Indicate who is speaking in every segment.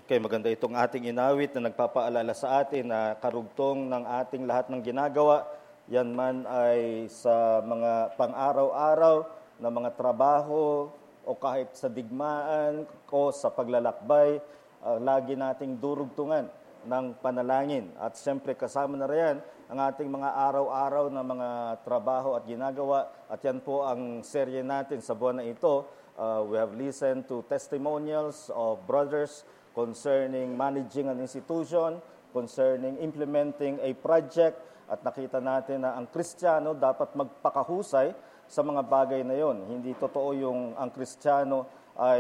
Speaker 1: Kaya maganda itong ating inawit na nagpapaalala sa atin na karugtong ng ating lahat ng ginagawa, yan man ay sa mga pang-araw-araw na mga trabaho o kahit sa digmaan o sa paglalakbay, lagi nating durugtungan ng panalangin. At siyempre kasama na riyan ang ating mga araw-araw na mga trabaho at ginagawa. At yan po ang serye natin sa buwan na ito. We have listened to testimonials of brothers concerning managing an institution, concerning implementing a project, at nakita natin na ang Kristiyano dapat magpakahusay sa mga bagay na yon. Hindi totoo yung ang Kristiyano ay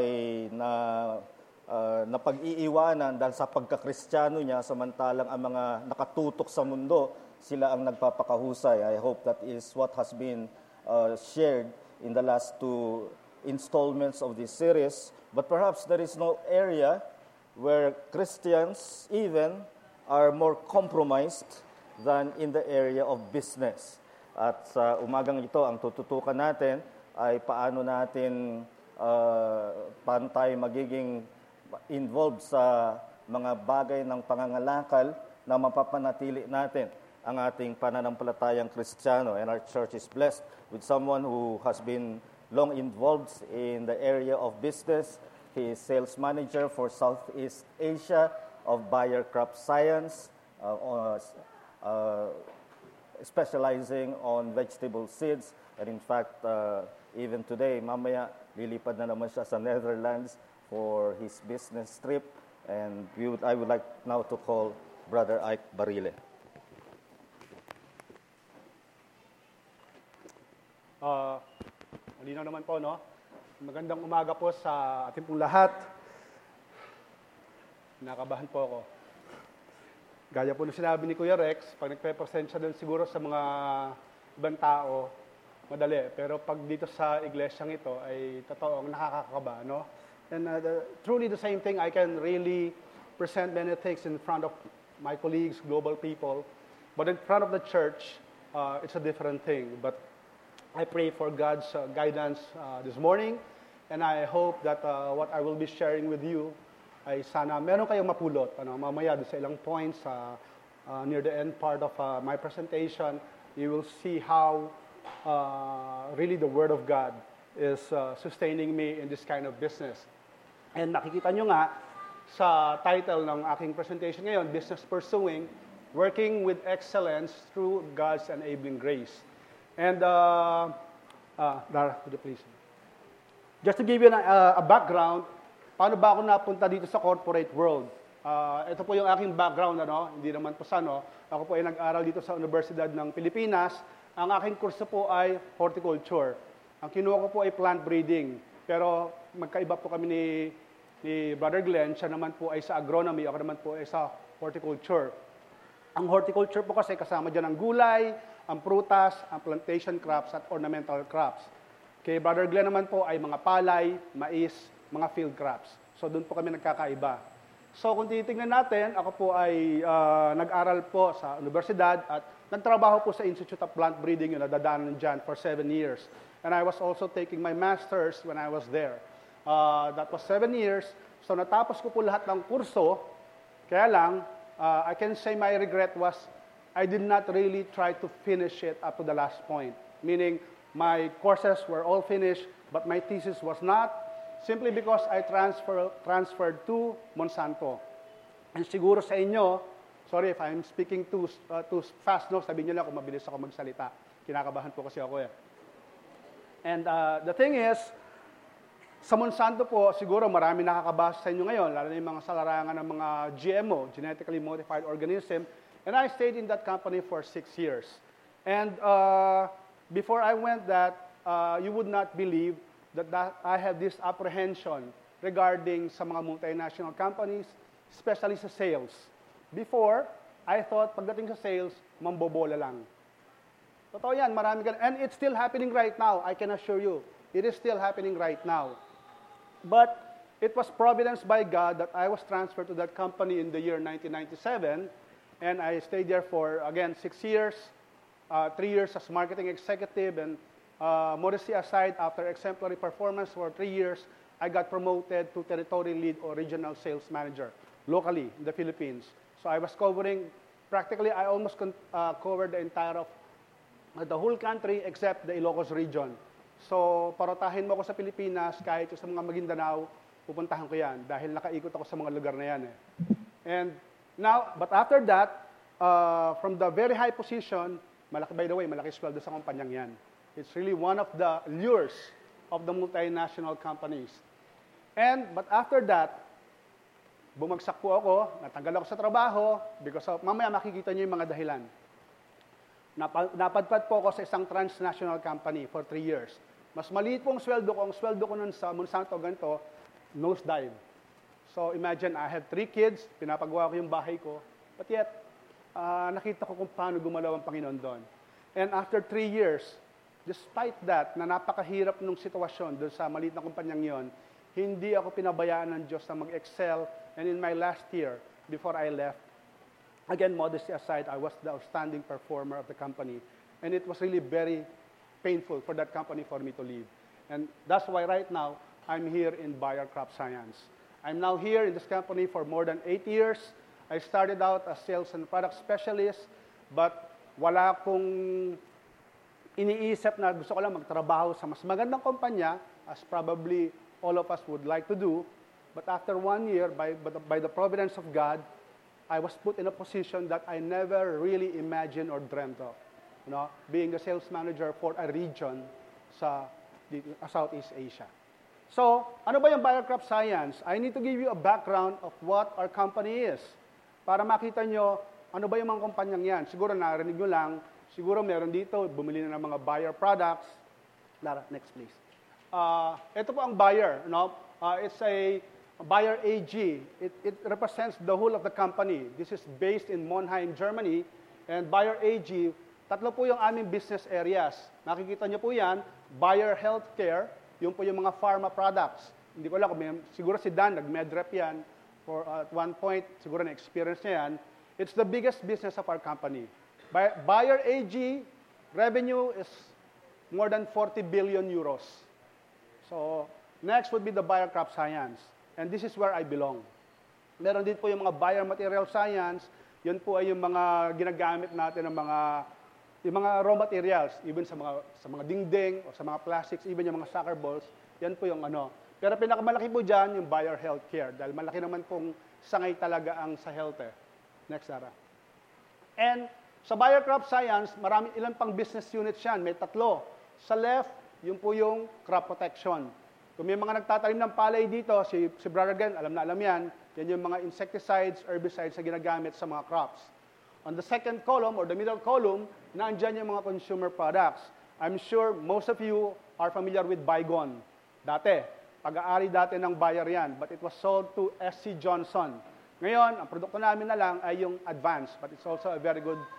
Speaker 1: napag-iiwanan dahil sa pagka-Kristiyano niya, samantalang ang mga nakatutok sa mundo, sila ang nagpapakahusay. I hope that is what has been shared in the last two installments of this series. But perhaps there is no area where Christians even are more compromised than in the area of business. At sa umagang ito, ang tututukan natin ay paano tayo magiging involved sa mga bagay ng pangangalakal na mapapanatili natin ang ating pananampalatayang Kristiyano. And our church is blessed with someone who has been long involved in the area of business. He is sales manager for Southeast Asia of Bayer Crop Science, specializing on vegetable seeds. And in fact, even today, mamaya, lilipad na naman siya sa Netherlands for his business trip. And I would like now to call Brother Ike Barile.
Speaker 2: Malinaw naman po, no? Magandang umaga po sa ating pong lahat. Nakabahan po ako. Gaya po na sinabi ni Kuya Rex, pag nagpe-present siya doon siguro sa mga ibang tao, madali. Pero pag dito sa iglesyang ito ay totoong nakakakaba, no? And truly the same thing, I can really present many things in front of my colleagues, global people. But in front of the church, it's a different thing. But I pray for God's guidance this morning. And I hope that what I will be sharing with you ay sana meron kayong mapulot. Mamaya sa ilang points near the end part of my presentation, you will see how really the Word of God is sustaining me in this kind of business. And nakikita nyo nga sa title ng aking presentation ngayon, Business Pursuing, Working with Excellence Through God's Enabling Grace. And, Dara, could you please? Just to give you a background, paano ba ako napunta dito sa corporate world? Ito po yung aking background, hindi naman po Ako po ay nag-aral dito sa Universidad ng Pilipinas. Ang aking kurso po ay horticulture. Ang kinuha ko po ay plant breeding. Pero magkaiba po kami ni Brother Glenn. Siya naman po ay sa agronomy. Ako naman po ay sa horticulture. Ang horticulture po kasi kasama dyan ang gulay, ang prutas, ang plantation crops at ornamental crops. Kay Brother Glenn naman po ay mga palay, mais, mga field crops. So doon po kami nagkakaiba. So kung titingnan natin, ako po ay nag-aral po sa universidad at nagtrabaho po sa Institute of Plant Breeding, yung nadadaanan dyan for 7 years. And I was also taking my master's when I was there. That was 7 years. So natapos ko po lahat ng kurso, kaya lang, I can say my regret was I did not really try to finish it up to the last point. Meaning, my courses were all finished, but my thesis was not, simply because I transferred to Monsanto. And siguro sa inyo, sorry if I'm speaking too fast, no? Sabihin niyo lang kung mabilis ako magsalita. Kinakabahan po kasi ako eh. And the thing is, sa Monsanto po, siguro marami nakakabasa sa inyo ngayon, lalo na yung mga sa larangan ng mga GMO, Genetically Modified Organism, and I stayed in that company for 6 years. And before I went you would not believe that I have this apprehension regarding sa mga multinational companies, especially sa sales. Before, I thought pagdating sa sales, mambobola lang. Totoo yan, marami ganun. And it's still happening right now, I can assure you. It is still happening right now. But it was providence by God that I was transferred to that company in the year 1997, and I stayed there for, again, 6 years, 3 years as marketing executive, and modesty aside, after exemplary performance for 3 years, I got promoted to territory lead or regional sales manager. locally in the Philippines. So I was covering, practically I almost covered the entire of the whole country except the Ilocos region. So parotahin mo ako sa Pilipinas, kahit sa mga Maguindanao, pupuntahan ko yan dahil nakaikot ako sa mga lugar na yan. And now, but after that, from the very high position, malaki, by the way, malaki sweldo sa kumpanyang yan. It's really one of the lures of the multinational companies. But after that, bumagsak po ako, natanggal ako sa trabaho, because of, mamaya makikita niyo yung mga dahilan. Napadpad po ako sa isang transnational company for 3 years. Mas maliit po ang sweldo ko. Ang sweldo ko nun sa Monsanto, ganito, nosedive. So imagine, I have 3 kids, pinapagawa ko yung bahay ko, but yet, nakita ko kung paano gumalaw ang Panginoon doon. And after 3 years, despite that, na napakahirap nung sitwasyon doon sa maliit na kumpanyang yon, hindi ako pinabayaan ng Diyos na mag-excel. And in my last year, before I left, again, modesty aside, I was the outstanding performer of the company. And it was really very painful for that company for me to leave. And that's why right now, I'm here in Bayer Crop Science. I'm now here in this company for more than 8 years. I started out as sales and product specialist, but wala akong iniisip na gusto ko lang magtrabaho sa mas magandang kumpanya, as probably all of us would like to do. But after 1 year, by the providence of God, I was put in a position that I never really imagined or dreamt of. You know, being a sales manager for a region sa Southeast Asia. So, ano ba yung Bayer Crop Science? I need to give you a background of what our company is. Para makita nyo, ano ba yung mga kumpanyang yan? Siguro narinig nyo lang, siguro meron dito, bumili na ng mga Bayer products. Lara, next please. Ito po ang Bayer. No? It's a Bayer AG. It represents the whole of the company. This is based in Monheim, Germany. And Bayer AG, tatlo po yung aming business areas. Nakikita nyo po yan, Bayer Healthcare, yung po yung mga pharma products. Hindi ko alam kung siguro si Dan, nag-medrep yan. For at one point, siguro na-experience niya yan. It's the biggest business of our company. Bayer AG, revenue is more than 40 billion euros. So, next would be the Bayer Crop Science. And this is where I belong. Meron din po yung mga Bayer Material Science. Yun po ay yung mga ginagamit natin ng yung mga raw materials, even sa mga dingding o sa mga plastics, even yung mga soccer balls. Yan po yung ano. Pero pinakamalaki po dyan, yung Bayer Healthcare. Dahil malaki naman pong sangay talaga ang sa health. Next, Sarah. And sa Bayer Crop Science, ilan pang business units yan. May 3. Sa left, yun po yung crop protection. Kung may mga nagtatanim ng palay dito, si Brother Glenn, alam na alam yan, yan yung mga insecticides, herbicides na ginagamit sa mga crops. On the second column, or the middle column, naandyan yung mga consumer products. I'm sure most of you are familiar with Baygon. Dati, pag-aari dati ng Bayer yan, but it was sold to SC Johnson. Ngayon, ang produkto namin na lang ay yung Advance, but it's also a very good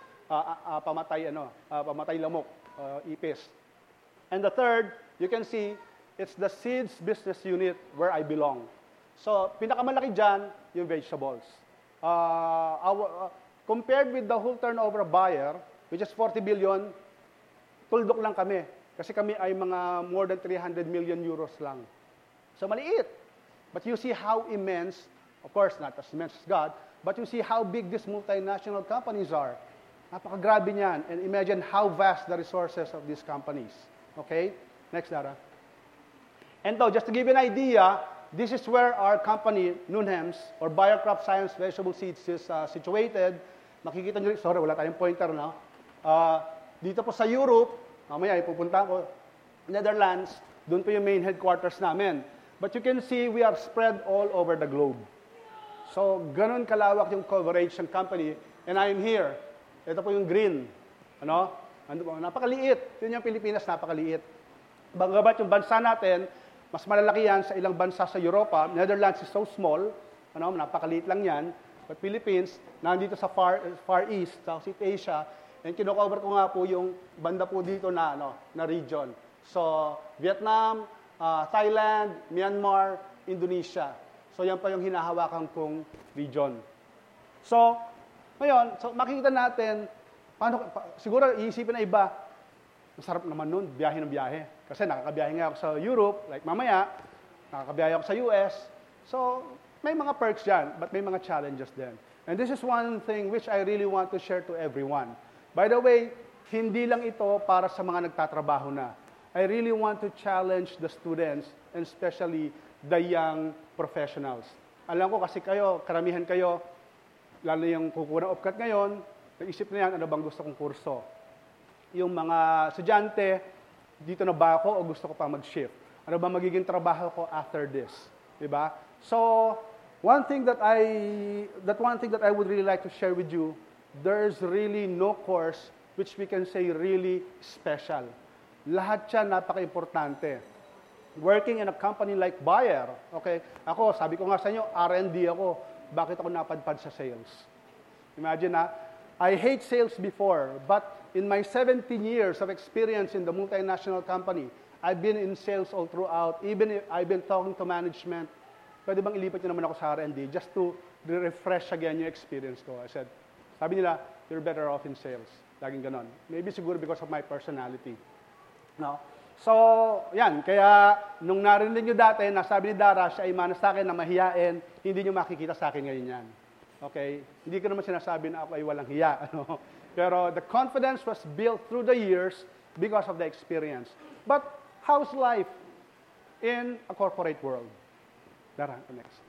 Speaker 2: pamatay lamok, ipis. And the third, you can see, it's the seeds business unit where I belong. So, pinakamalaki dyan, yung vegetables. Compared with the whole turnover of Bayer, which is 40 billion, tuldok lang kami. Kasi kami ay mga more than 300 million euros lang. So, maliit. But you see how immense, of course, not as immense as God, but you see how big these multinational companies are. Napakagrabe niyan. And imagine how vast the resources of these companies. Okay? Next, Dara. And though, just to give you an idea, this is where our company, Nunhems, or Bayer Crop Science Vegetable Seeds, is situated. Makikita nyo, sorry, wala tayong pointer now. Dito po sa Europe, mamaya ipupunta ko, Netherlands, doon po yung main headquarters namin. But you can see, we are spread all over the globe. So, ganun kalawak yung coverage ng company. And I'm here. Ito po yung green. Ano? Napakaliit. Yun yung Pilipinas, napakaliit. Bagamat yung bansa natin, mas malalaki yan sa ilang bansa sa Europa. Netherlands is so small. Ano? Napakaliit lang yan. But Philippines, nandito sa Far East, Southeast Asia, and kinocover ko nga po yung banda po dito na region. So, Vietnam, Thailand, Myanmar, Indonesia. So, yan pa yung hinahawakan kong region. So, ngayon, makikita natin, siguro iisipin na iba, masarap naman nun, biyahe ng biyahe. Kasi nakakabiyahe nga ako sa Europe, like mamaya, nakakabiyahe ako sa US. So, may mga perks dyan, but may mga challenges din. And this is one thing which I really want to share to everyone. By the way, hindi lang ito para sa mga nagtatrabaho na. I really want to challenge the students, and especially the young professionals. Alam ko kasi kayo, karamihan kayo, lalo yung kukuha ng OPCAT ngayon, naisip na yan, ano bang gusto kong kurso? Yung mga estudyante, dito na ba ako o gusto ko pa mag-shift? Ano ba magiging trabaho ko after this? Diba? So, one thing that I would really like to share with you, there's really no course which we can say really special. Lahat siya napaka-importante. Working in a company like Bayer, okay? Ako, sabi ko nga sa inyo, R&D ako. Bakit ako napadpad sa sales? Imagine na, I hate sales before, but in my 17 years of experience in the multinational company, I've been in sales all throughout. Even if I've been talking to management, pwede bang ilipat niyo naman ako sa R&D just to refresh again yung experience ko? I said, sabi nila, you're better off in sales. Laging ganon. Maybe siguro because of my personality. No? So, yan. Kaya, nung narinig nyo dati, nasabi ni Dara, siya ay manas sa akin na mahiyain, hindi nyo makikita sa akin ngayon yan. Okay? Hindi ko naman sinasabi na ako ay walang hiya. Ano? Pero the confidence was built through the years because of the experience. But, how's life in a corporate world? Dara, next.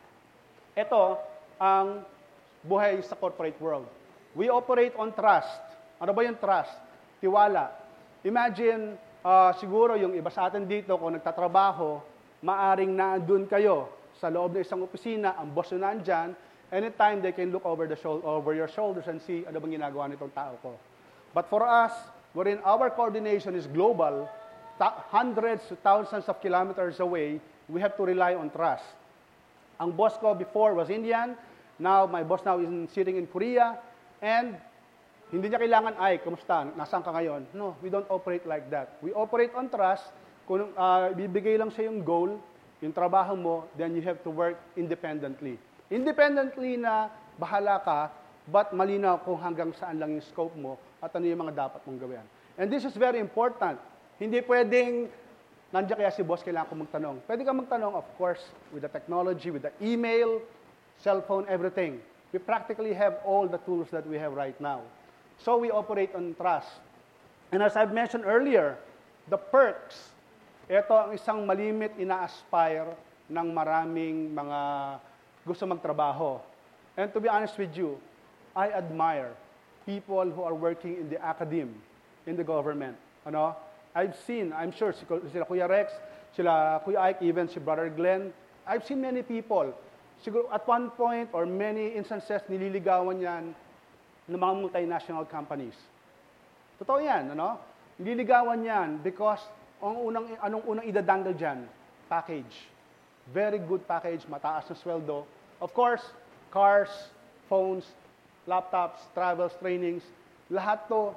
Speaker 2: Ito ang buhay sa corporate world. We operate on trust. Ano ba yung trust? Tiwala. Imagine, siguro yung iba sa atin dito, kung nagtatrabaho, maaring naandun kayo sa loob ng isang opisina, ang boss na nandyan, anytime they can look over your shoulders and see ano bang ginagawa nitong tao ko. But for us, wherein our coordination is global, hundreds to thousands of kilometers away, we have to rely on trust. Ang boss ko before was Indian, now my boss now is sitting in Korea, and hindi niya kailangan, ay, kumusta? Nasaan ka ngayon? No, we don't operate like that. We operate on trust. Kung bibigay lang siya yung goal, yung trabaho mo, then you have to work independently. Independently na bahala ka, but malinaw kung hanggang saan lang yung scope mo at ano yung mga dapat mong gawin. And this is very important. Hindi pwedeng, nandiyan kaya si boss, kailangan ko magtanong. Pwede ka magtanong, of course, with the technology, with the email, cellphone, everything. We practically have all the tools that we have right now. So we operate on trust. And as I've mentioned earlier, the perks, ito ang isang malimit ina-aspire ng maraming mga gusto magtrabaho. And to be honest with you, I admire people who are working in the academe, in the government. Ano? I've seen, I'm sure, sila Kuya Rex, sila Kuya Ike, even si Brother Glenn, I've seen many people, siguro at one point or many instances, nililigawan yan ng mga multinational companies. Totoo yan, ano? Nililigawan yan because anong unang idadanggal dyan? Package. Very good package, mataas na sweldo. Of course, cars, phones, laptops, travels, trainings, lahat to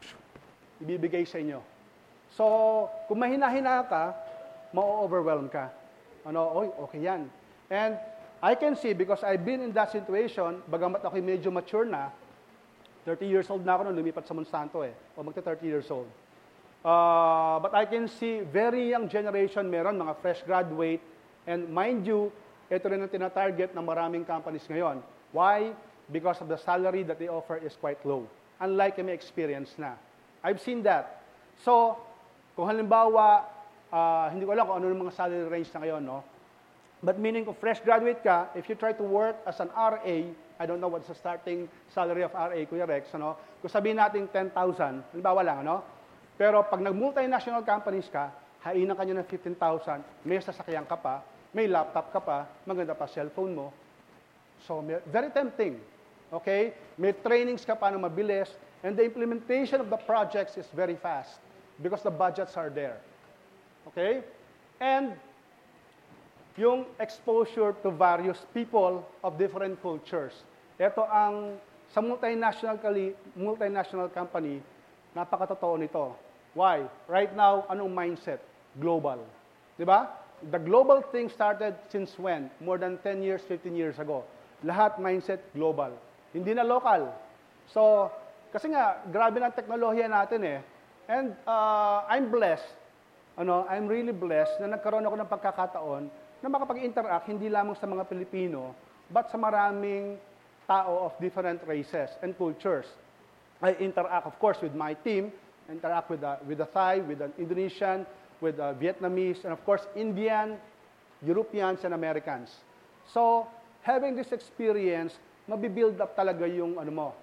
Speaker 2: ibibigay sa inyo. So, kung mahina-hina ka, ma-overwhelm ka. Oy, okay yan. And I can see, because I've been in that situation, bagamat ako'y medyo mature na, 30 years old na ako nung lumipat sa Monsanto o magta 30 years old. But I can see very young generation, meron mga fresh graduate, and mind you, ito rin ang tinatarget ng maraming companies ngayon. Why? Because of the salary that they offer is quite low. Unlike may experience na. I've seen that. So, kung halimbawa, hindi ko alam kung ano yung mga salary range na ngayon, no? But meaning kung fresh graduate ka, if you try to work as an RA, I don't know what's the starting salary of RA, Kuya Rex, ano? Kung sabihin natin 10,000, halimbawa lang, ano? Pero pag nag-multinational companies ka, hainan ka nyo ng 15,000, may sasakyan ka pa, may laptop ka pa, maganda pa cellphone mo. So, very tempting. Okay? May trainings ka pa na mabilis, and the implementation of the projects is very fast because the budgets are there. Okay? And yung exposure to various people of different cultures. Ito ang, sa multinational company, napakatotoo nito. Why? Right now, anong mindset? Global. Di ba? The global thing started since when? More than 10 years, 15 years ago. Lahat mindset global. Hindi na local. So, kasi nga, grabe na teknolohiya natin And I'm blessed. I'm really blessed na nagkaroon ako ng pagkakataon na makapag-interact hindi lamang sa mga Pilipino, but sa maraming tao of different races and cultures. I interact, of course, with my team, interact with the Thai, with the Indonesian, with the Vietnamese, and of course, Indian, Europeans, and Americans. So, having this experience, mabibuild up talaga yung,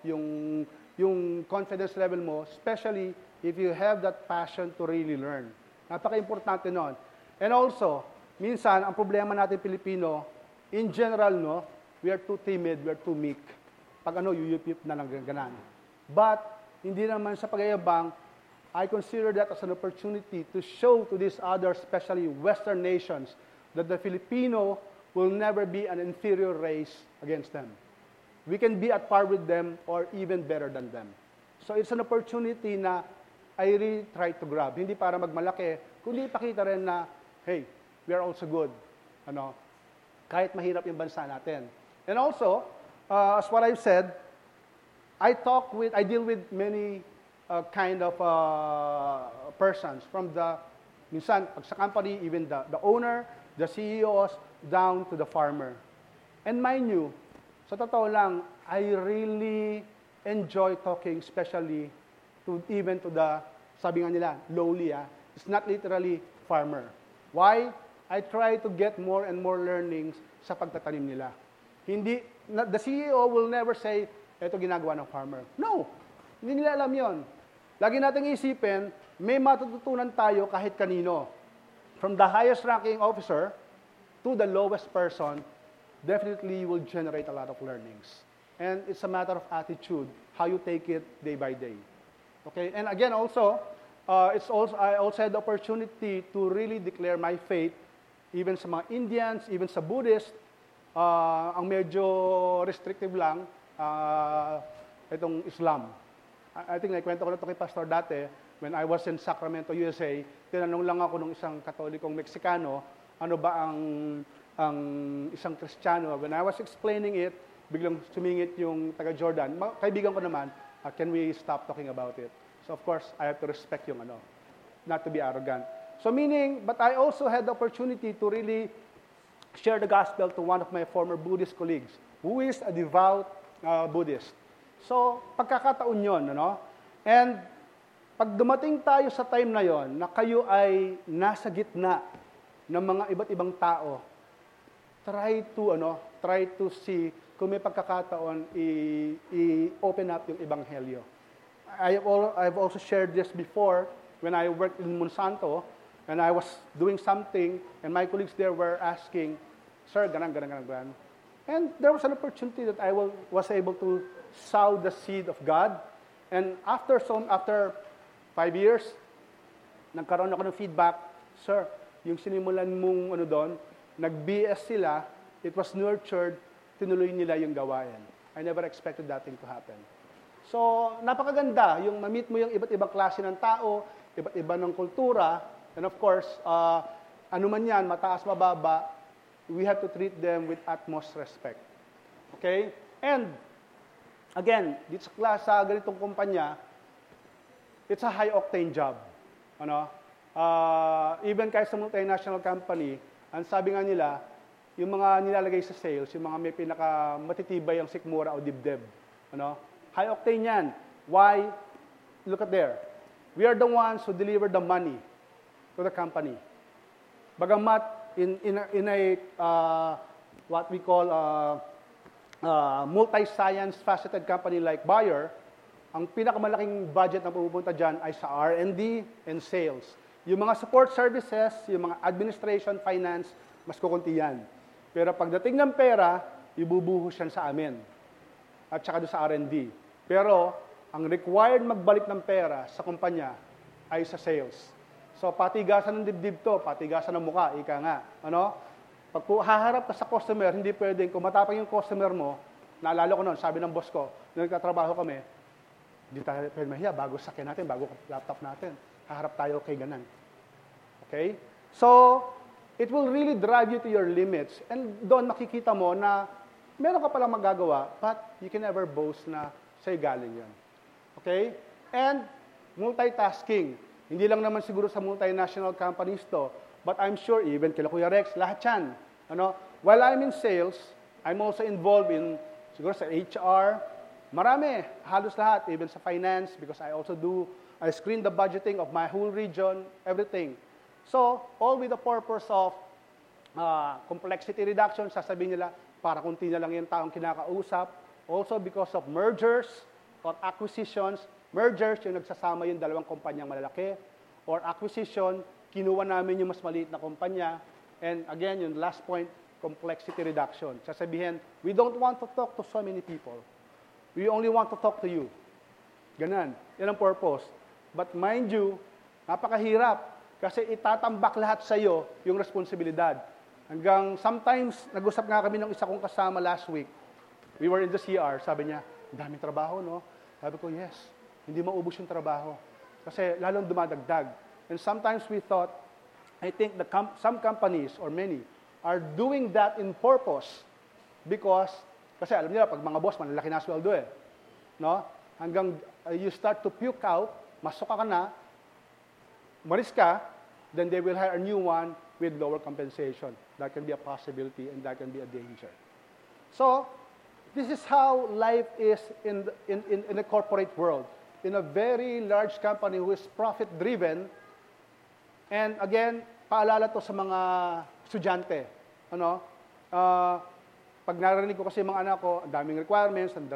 Speaker 2: yung confidence level mo, especially if you have that passion to really learn. Napaka-importante nun. And also, minsan, ang problema natin Pilipino, in general, no, we are too timid, we are too meek. Pag yuyup na lang ganan. But, hindi naman sa pagayabang, I consider that as an opportunity to show to these other, especially Western nations, that the Filipino will never be an inferior race against them. We can be at par with them or even better than them. So it's an opportunity na I really try to grab. Hindi para magmalaki, kundi ipakita rin na, hey, we are also good. Kahit mahirap yung bansa natin. And also, as what I've said, I deal with many kind of persons from minsan, pag sa company, even the owner, the CEOs, down to the farmer. And mind you, sa totoo lang, I really enjoy talking, especially even to the, sabi nga nila, lowly. It's not literally farmer. Why? I try to get more and more learnings sa pagtatanim nila. The CEO will never say, ito ginagawa ng farmer. No, hindi nila alam yon. Lagi nating isipin, may matututunan tayo kahit kanino. From the highest ranking officer to the lowest person, definitely you will generate a lot of learnings. And it's a matter of attitude, how you take it day by day. Okay, and again also, I also had the opportunity to really declare my faith, even sa mga Indians, even sa Buddhist. Ang medyo restrictive lang, itong Islam. I think naikwento ko na ito kay Pastor dati, when I was in Sacramento, USA, tinanong lang ako ng isang Katolikong Meksikano, ano ba ang isang Kristiyano. When I was explaining it, biglang sumingit yung taga-Jordan. Kaibigan ko naman, can we stop talking about it? So of course, I have to respect yung not to be arrogant. So meaning, but I also had the opportunity to really share the gospel to one of my former Buddhist colleagues, who is a devout Buddhist. So, pagkakataon yun, And, pag dumating tayo sa time na yon, na kayo ay nasa gitna ng mga iba't ibang tao, try to see kung may pagkakataon, i-open up yung Ebanghelyo. I've also shared this before when I worked in Monsanto, and I was doing something, and my colleagues there were asking, sir, ganang. And there was an opportunity that I was able to sow the seed of God. And after 5 years, nagkaroon ako ng feedback, sir, yung sinimulan mong doon, nag-BS sila, it was nurtured, tinuloy nila yung gawain. I never expected that thing to happen. So, napakaganda, yung ma-meet mo yung iba't ibang klase ng tao, iba't iba ng kultura, and of course, man yan, mataas, mababa, we have to treat them with utmost respect. Okay? And, again, dito sa ganitong kumpanya, it's a high-octane job. Even kahit sa multinational company, ang sabi nga nila, yung mga nilalagay sa sales, yung mga may pinaka-matitibay ang sikmura o dibdib. High-octane yan. Why? Look at there. We are the ones who deliver the money to the company. Bagamat, in a what we call multi-science faceted company like Bayer, ang pinakamalaking budget na pupunta dyan ay sa R&D and sales. Yung mga support services, yung mga administration, finance, mas kukunti yan. Pero pagdating ng pera, ibubuhos yan sa amin. At saka doon sa R&D. Pero, ang required magbalik ng pera sa kumpanya ay sa sales. So, patigasan ng dibdib to, patigasan ng muka, ika nga. Pag haharap ka sa customer, hindi pwedeng, kung matapang yung customer mo, naalala ko noon, sabi ng boss ko, nung nagtatrabaho kami, hindi tayo pwede mahiya, bago sakyan natin, bago laptop natin, haharap tayo kay ganan. Okay? So, it will really drive you to your limits. And doon makikita mo na meron ka palang magagawa, but you can never boast na sa'yo galing yan. Okay? And multitasking. Hindi lang naman siguro sa multinational companies to, but I'm sure even kila Kuya Rex, lahat yan. While I'm in sales, I'm also involved in, siguro sa HR, marami, halos lahat, even sa finance, because I screen the budgeting of my whole region, everything. So, all with the purpose of complexity reduction, sasabihin nila, para kunti na lang yung taong kinakausap. Also because of mergers or acquisitions. Mergers, yung nagsasama yung dalawang kumpanyang malalaki. Or acquisition, kinuha namin yung mas maliit na kumpanya. And again, yung last point, complexity reduction. Sasabihin, we don't want to talk to so many people. We only want to talk to you. Ganon. Yan ang purpose. But mind you, napakahirap. Kasi itatambak lahat sa iyo yung responsibilidad. Hanggang sometimes, nag-usap nga kami ng isa kong kasama last week. We were in the CR. Sabi niya, daming trabaho, no? Sabi ko, yes. Hindi maubos yung trabaho. Kasi lalong dumadagdag. And sometimes we thought, I think some companies or many are doing that in purpose because, kasi alam niyo, pag mga boss, malalaki na sweldo eh. No? Hanggang you start to puke out, masok ka na, maris ka, then they will hire a new one with lower compensation. That can be a possibility and that can be a danger. So, this is how life is in the corporate world. In a very large company who is profit-driven, and again, paalala to sa mga estudyante. Pag narinig ko kasi mga anak ko, ang daming requirements, ang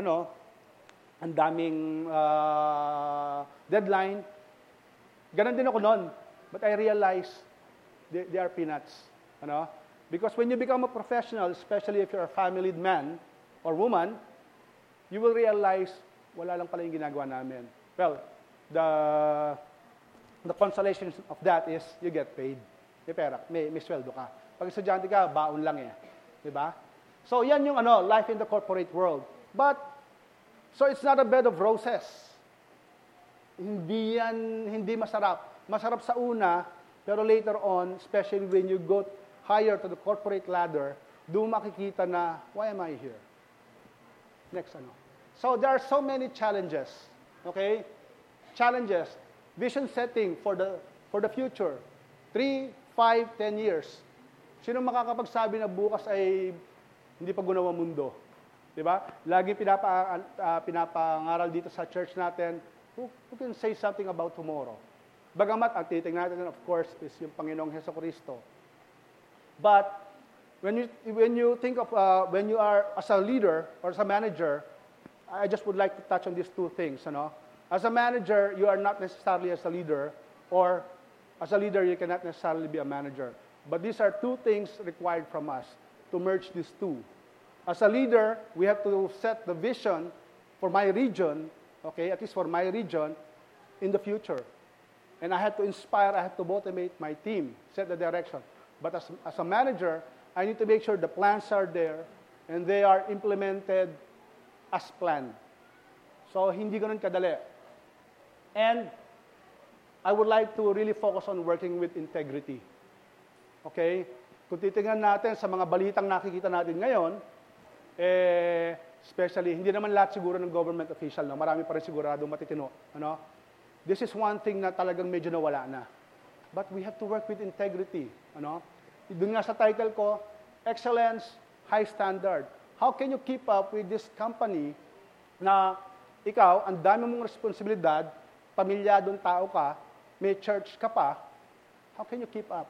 Speaker 2: daming deadline. Ganon din ako noon. But I realize they are peanuts. Because when you become a professional, especially if you're a family man or woman, you will realize, wala lang pala yung ginagawa namin. Well, the consolation of that is you get paid. May pera, may sweldo ka. Pag estudyante ka, baon lang eh. Diba? So, yan yung life in the corporate world. But, so it's not a bed of roses. Hindi masarap. Masarap sa una, pero later on, especially when you go higher to the corporate ladder, doon makikita na, why am I here? Next, So, there are so many challenges. Okay? Challenges. Vision setting for the future. 3, 5, 10 years. Sino makakapagsabi na bukas ay hindi pa gunawa mundo? Diba? Lagi pinapangaral dito sa church natin, who can say something about tomorrow? Bagamat, ang titingnan natin, of course, is yung Panginoong Hesukristo. But, when you think of, when you are as a leader or as a manager, I just would like to touch on these two things. As a manager, you are not necessarily as a leader, or as a leader, you cannot necessarily be a manager. But these are two things required from us to merge these two. As a leader, we have to set the vision for my region, okay, at least for my region, in the future. And I have to inspire, I have to motivate my team, set the direction. But as a manager, I need to make sure the plans are there and they are implemented as planned. So, hindi ganun kadali. And I would like to really focus on working with integrity. Okay? Kung titingnan natin sa mga balitang nakikita natin ngayon, especially, hindi naman lahat siguro ng government official, no? Marami pa rin siguradong matitino. This is one thing na talagang medyo nawala na. But we have to work with integrity. Doon nga sa title ko, Excellence, High Standard. How can you keep up with this company na ikaw, ang dami mong responsibilidad, pamilyadong tao ka, may church ka pa, how can you keep up?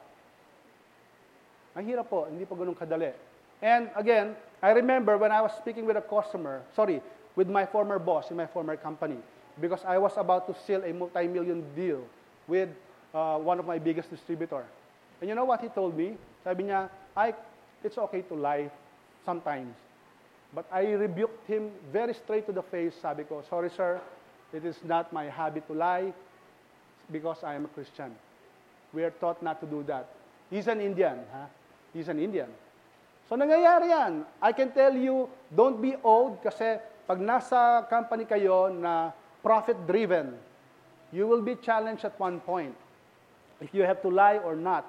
Speaker 2: Mahirap po, hindi pa ganun kadali. And again, I remember when I was speaking with a customer, with my former boss in my former company, because I was about to seal a multi-million deal with one of my biggest distributor. And you know what he told me? Sabi niya, it's okay to lie sometimes. But I rebuked him very straight to the face. Sabi ko, sorry sir, it is not my habit to lie because I am a Christian. We are taught not to do that. He's an Indian. He's an Indian. So nangyayari yan. I can tell you, don't be old kasi pag nasa company kayo na profit-driven, you will be challenged at one point if you have to lie or not.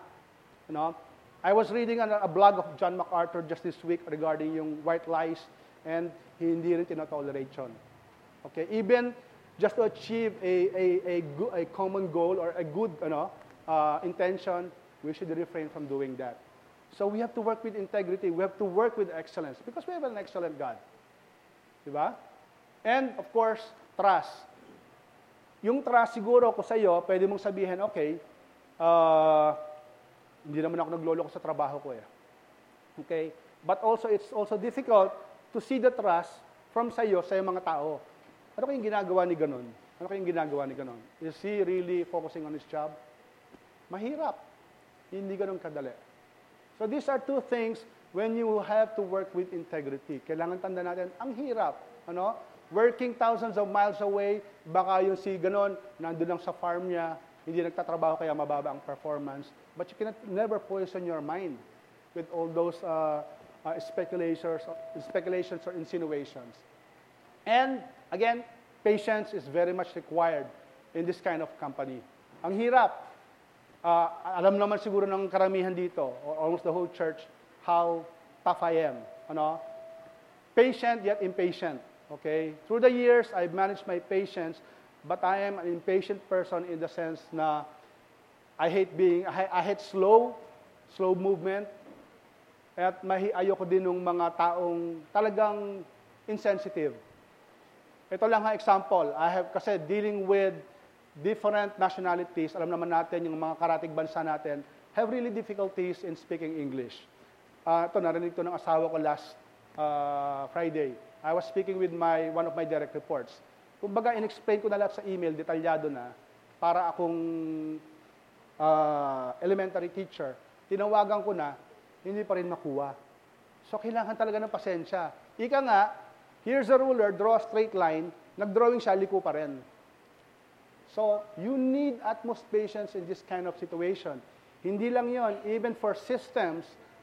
Speaker 2: I was reading a blog of John MacArthur just this week regarding yung white lies, and hindi rin tinotolerate yun. Okay, even just to achieve a common goal or a good intention, we should refrain from doing that. So we have to work with integrity. We have to work with excellence because we have an excellent God. Diba? And of course, trust. Yung trust siguro ko sa iyo, pwede mong sabihin, okay, hindi naman ako nagloloko sa trabaho ko eh. Okay? But also, it's also difficult to see the trust from sa iyo sa mga tao. Ano kayong ginagawa ni ganon? Ano kayong ginagawa ni ganon? Is he really focusing on his job? Mahirap. Hindi ganon kadali. So these are two things when you have to work with integrity. Kailangan tanda natin, ang hirap. Ano? Working thousands of miles away, baka yung si ganon, nandun lang sa farm niya, hindi nagtatrabaho kaya mababa ang performance. But you cannot never poison your mind with all those speculations or insinuations. And again, patience is very much required in this kind of company. Ang hirap. Alam naman siguro ng karamihan dito, or almost the whole church, how tough I am. Ano? Patient yet impatient. Okay? Through the years, I've managed my patience, but I am an impatient person in the sense na I hate slow movement, at ayoko din ng mga taong talagang insensitive. Ito lang ha example. Kasi dealing with different nationalities, alam naman natin yung mga karatig bansa natin, have really difficulties in speaking English. Ito, narinig to ng asawa ko last Friday. I was speaking with one of my direct reports. Kumbaga, in-explain ko na lahat sa email, detalyado na, para akong elementary teacher. Tinawagan ko na, hindi pa rin makuha. So, kailangan talaga ng pasensya. Ika nga, here's a ruler, draw a straight line, nag-drawing siya, liko pa rin. So, you need utmost patience in this kind of situation. Hindi lang yon, even for systems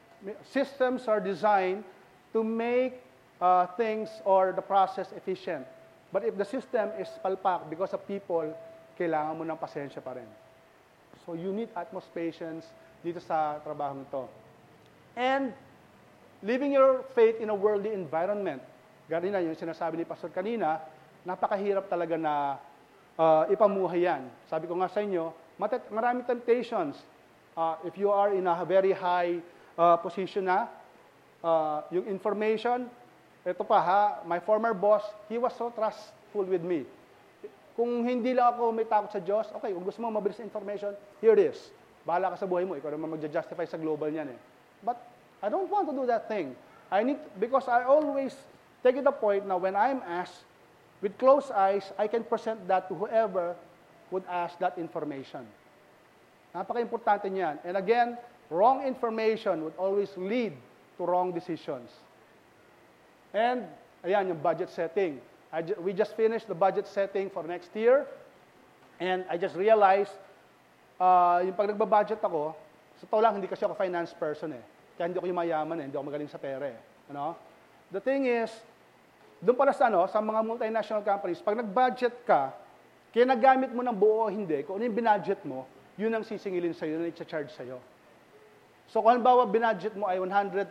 Speaker 2: are designed to make things or the process efficient. But if the system is palpak because of people, kailangan mo ng pasensya pa rin. So, you need utmost patience dito sa trabahong ito. And living your faith in a worldly environment. Ganina, yung sinasabi ni Pastor kanina, napakahirap talaga na ipamuhay yan. Sabi ko nga sa inyo, maraming temptations. If you are in a very high position na, yung information, ito pa ha, my former boss, he was so trustful with me. Kung hindi lang ako may takot sa Diyos, okay, kung gusto mo mabilis na information, here it is. Bahala ka sa buhay mo, ikaw naman magja-justify sa global niyan eh. But I don't want to do that thing. Because I always take it a point now when I'm asked, with closed eyes, I can present that to whoever would ask that information. Napaka-importante niyan. And again, wrong information would always lead to wrong decisions. And, ayan, yung budget setting. We just finished the budget setting for next year. And I just realized, yung pag nagbabudget ako, sa totoo lang, hindi kasi ako finance person eh. Kaya hindi ako yung mayaman eh, hindi ako magaling sa pera eh. Ano? The thing is, doon pala sa mga multinational companies, pag nag-budget ka, kaya nagamit mo ng buo o hindi, kung ano yung binudget mo, yun ang sisingilin sa'yo, yun ang i-charge sa'yo. So kung halimbawa, binudget mo ay 100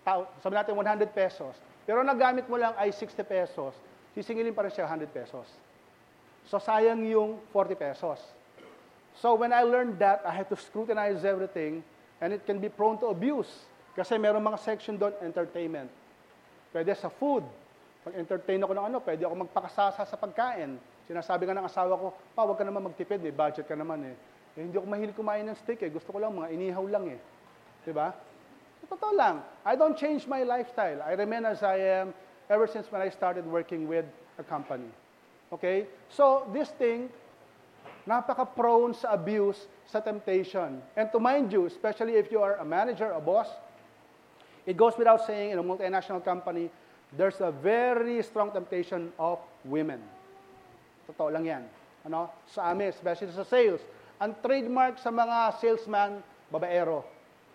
Speaker 2: pesos, pero nagamit mo lang ay 60 pesos, sisingilin pa rin siya 100 pesos. So sayang yung 40 pesos. So when I learned that, I had to scrutinize everything, and it can be prone to abuse. Kasi meron mga section doon, entertainment. Pwede sa food. Pag-entertain ako ng pwede ako magpakasasa sa pagkain. Sinasabi nga ng asawa ko, huwag ka naman magtipid, may budget ka naman eh. Hindi ako mahilig kumain ng steak eh. Gusto ko lang mga inihaw lang eh. Diba? Totoo lang. I don't change my lifestyle. I remain as I am ever since when I started working with a company. Okay? So, this thing, napaka-prone sa abuse, sa temptation. And to mind you, especially if you are a manager, a boss, it goes without saying in a multinational company, there's a very strong temptation of women. Totoo lang yan. Ano? Sa amin, especially sa sales. Ang trademark sa mga salesman, babaero.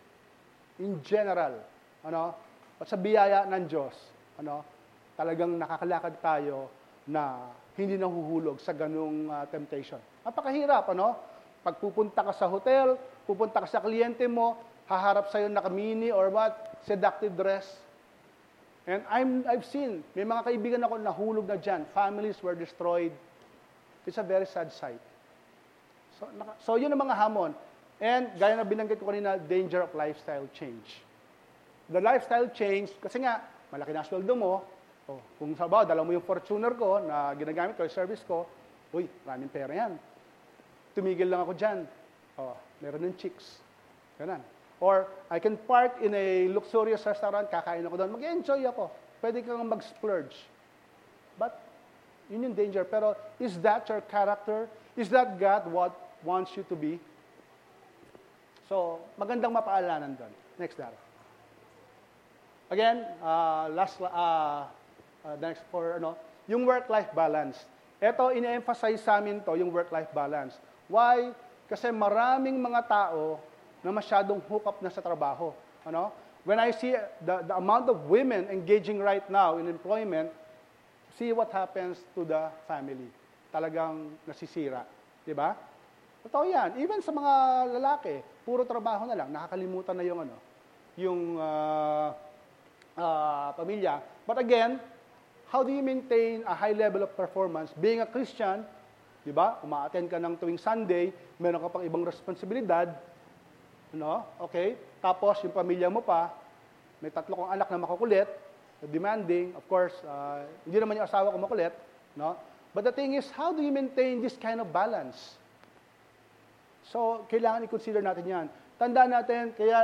Speaker 2: In general. Ano? At sa biyaya ng Diyos, talagang nakakalakad tayo na hindi nahuhulog sa ganung temptation. Napakahirap, Pag pupunta ka sa hotel, pupunta ka sa kliyente mo, haharap sa'yo naka-mini or seductive dress. And I've seen, may mga kaibigan ako nahulog na dyan. Families were destroyed. It's a very sad sight. So yun ang mga hamon. And gaya na binanggit ko kanina, danger of lifestyle change. the lifestyle change, kasi nga, malaki na sweldo mo, kung sabaw, dala mo yung Fortuner ko na ginagamit ko, yung service ko, uy, maraming pera yan. Tumigil lang ako dyan. Meron ng chicks. Ganun. Or, I can park in a luxurious restaurant, kakain ako doon, mag-enjoy ako. Pwede kang mag-splurge. But, yun yung danger. Pero, is that your character? Is that God what wants you to be? So, magandang mapaalanan doon. Next, Dara. Again, next for, yung work-life balance. Ito, ine-emphasize sa amin to, yung work-life balance. Why? Kasi maraming mga tao na masyadong hook up na sa trabaho. When I see the amount of women engaging right now in employment, see what happens to the family. Talagang nasisira. Diba? Totoo yan. Even sa mga lalaki, puro trabaho na lang, nakakalimutan na yung pamilya. But again, how do you maintain a high level of performance? Being a Christian, di ba? Uma-attend ka ng tuwing Sunday, meron ka pang ibang responsibilidad, okay? Tapos, yung pamilya mo pa, may 3 kang anak na makukulit, demanding, of course, hindi naman yung asawa ko makulit, But the thing is, how do you maintain this kind of balance? So, kailangan i-consider natin yan. Tandaan natin, kaya,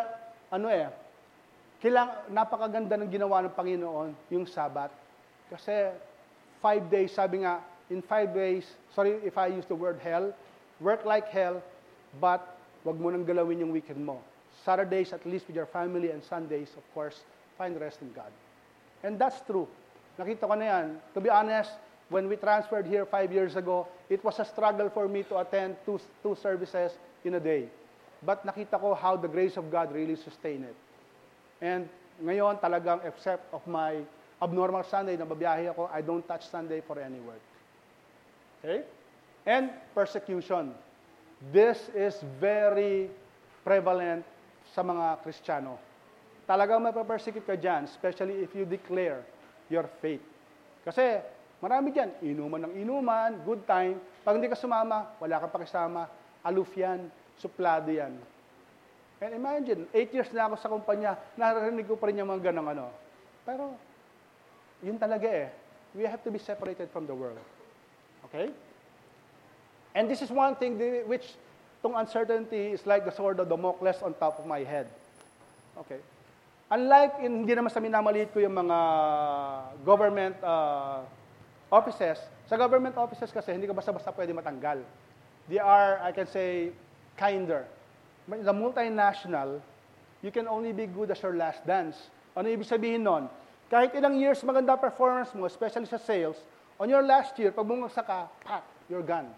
Speaker 2: napakaganda ng ginawa ng Panginoon, yung Sabat. Kasi, 5 days, sabi nga, in 5 days, sorry if I use the word hell, work like hell, but wag mo nang galawin yung weekend mo. Saturdays, at least with your family, and Sundays, of course, find rest in God. And that's true. Nakita ko na yan. To be honest, when we transferred here 5 years ago, it was a struggle for me to attend two services in a day. But nakita ko how the grace of God really sustained it. And ngayon, talagang except of my abnormal Sunday na babiyahe ako, I don't touch Sunday for any work. Okay? And persecution. This is very prevalent sa mga Kristiyano. Talagang mapapersecute ka dyan, especially if you declare your faith. Kasi, marami dyan, inuman ng inuman, good time. Pag hindi ka sumama, wala kang pakisama, aloof yan, suplado yan. And imagine, 8 years na ako sa kumpanya, narinig ko pa rin yung mga ganang Pero, yun talaga we have to be separated from the world. Okay? And this is one thing which, tong uncertainty is like the sword of Damocles on top of my head. Okay? Unlike, hindi naman sa minamaliit ko yung mga government offices, sa government offices kasi, hindi ka basta-basta pwede matanggal. They are, I can say, kinder. But the multinational, you can only be good as your last dance. Ano ibig sabihin nun? Kahit ilang years maganda performance mo, especially sa sales, on your last year, pag bumagsak ka, you're gone.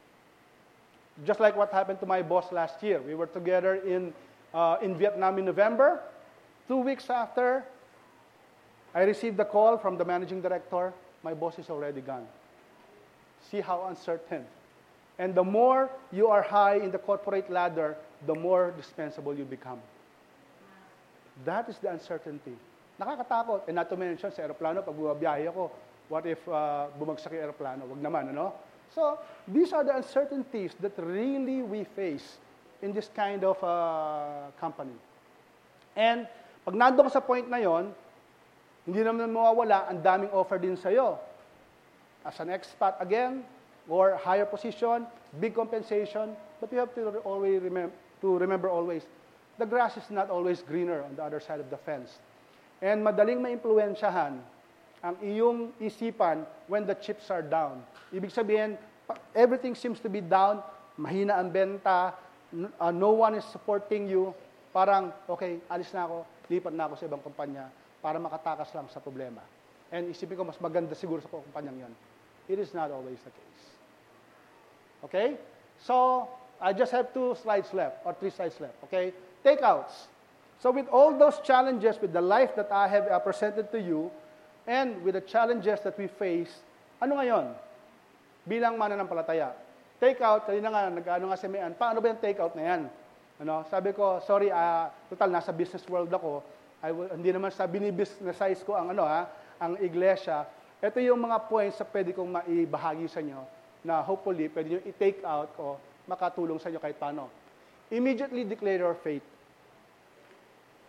Speaker 2: Just like what happened to my boss last year. We were together in Vietnam in November. 2 weeks after, I received the call from the managing director, my boss is already gone. See how uncertain. And the more you are high in the corporate ladder, the more dispensable you become. That is the uncertainty. Nakakatakot. And not to mention, sa aeroplano, pag bumabiyahe ako, what if bumagsak yung aeroplano? Wag naman, So, these are the uncertainties that really we face in this kind of company. And, pag nandun ka sa point na yon, hindi naman mawawala, ang daming offer din sa'yo. As an expat again, or higher position, big compensation, but you have to always remember always, the grass is not always greener on the other side of the fence. And madaling maimpluwensyahan ang iyong isipan when the chips are down. Ibig sabihin, everything seems to be down, mahina ang benta, no one is supporting you, parang, okay, alis na ako, lipat na ako sa ibang kumpanya para makatakas lang sa problema. And isipin ko, mas maganda siguro sa kumpanyang yon. It is not always the case. Okay? So, I just have 2 slides left, or 3 slides left. Okay? Takeouts. So, with all those challenges, with the life that I have presented to you, and with the challenges that we face, ano ngayon? Bilang mananampalataya. Takeout, kanina nga, nag-ano nga si Mayan, paano ba yung takeout na yan? Sabi ko, sorry, total, nasa business world ako, hindi naman sa binibusinessize ko ang ang iglesia. Ito yung mga points na pwede kong maibahagi sa inyo na hopefully pwede nyo i-take out o makatulong sa inyo kahit paano. Immediately declare your faith.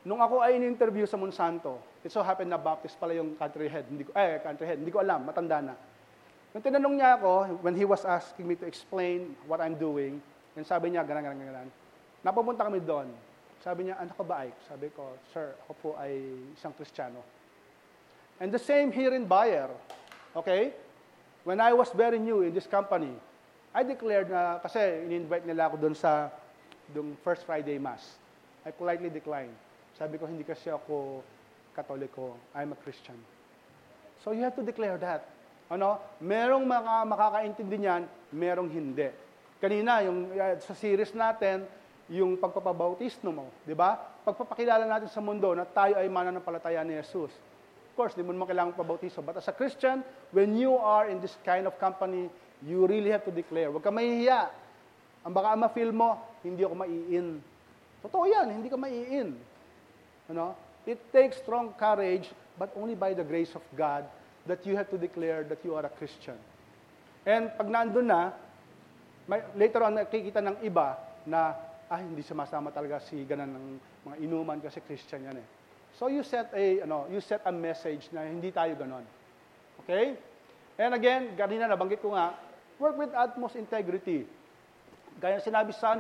Speaker 2: Nung ako ay in-interview sa Monsanto, it so happened na Baptist pala yung country head, hindi ko alam, matanda na. Nung tinanong niya ako, when he was asking me to explain what I'm doing, and sabi niya, ganan. Napapunta kami doon. Sabi niya, ano ka ba, Ike? Sabi ko, sir, ako po ay isang Kristiyano. And the same here in Bayer, okay? When I was very new in this company, I declared na, kasi in-invite nila ako doon sa first Friday Mass. I politely declined. Sabi ko, hindi kasi ako Katoliko. I'm a Christian. So you have to declare that. Merong makakaintindi niyan, merong hindi. Kanina, sa series natin, yung pagpapabautismo mo, di ba? Pagpapakilala natin sa mundo na tayo ay mananampalataya ni Jesus. Of course, di mo naman kailangan pabautismo. But as a Christian, when you are in this kind of company, you really have to declare. Huwag ka mahihiya. Ang baka ma-feel mo, hindi ako maiin. Totoo yan, hindi ka maiin. It takes strong courage, but only by the grace of God, that you have to declare that you are a Christian. And pag nandun na, later on, nakikita ng iba na, hindi sumasama talaga si ganan ng mga inuman kasi Christian yan eh. So you set a message na hindi tayo ganon. Okay? And again, kanina nabanggit ko nga, work with utmost integrity. Gaya sinabi sa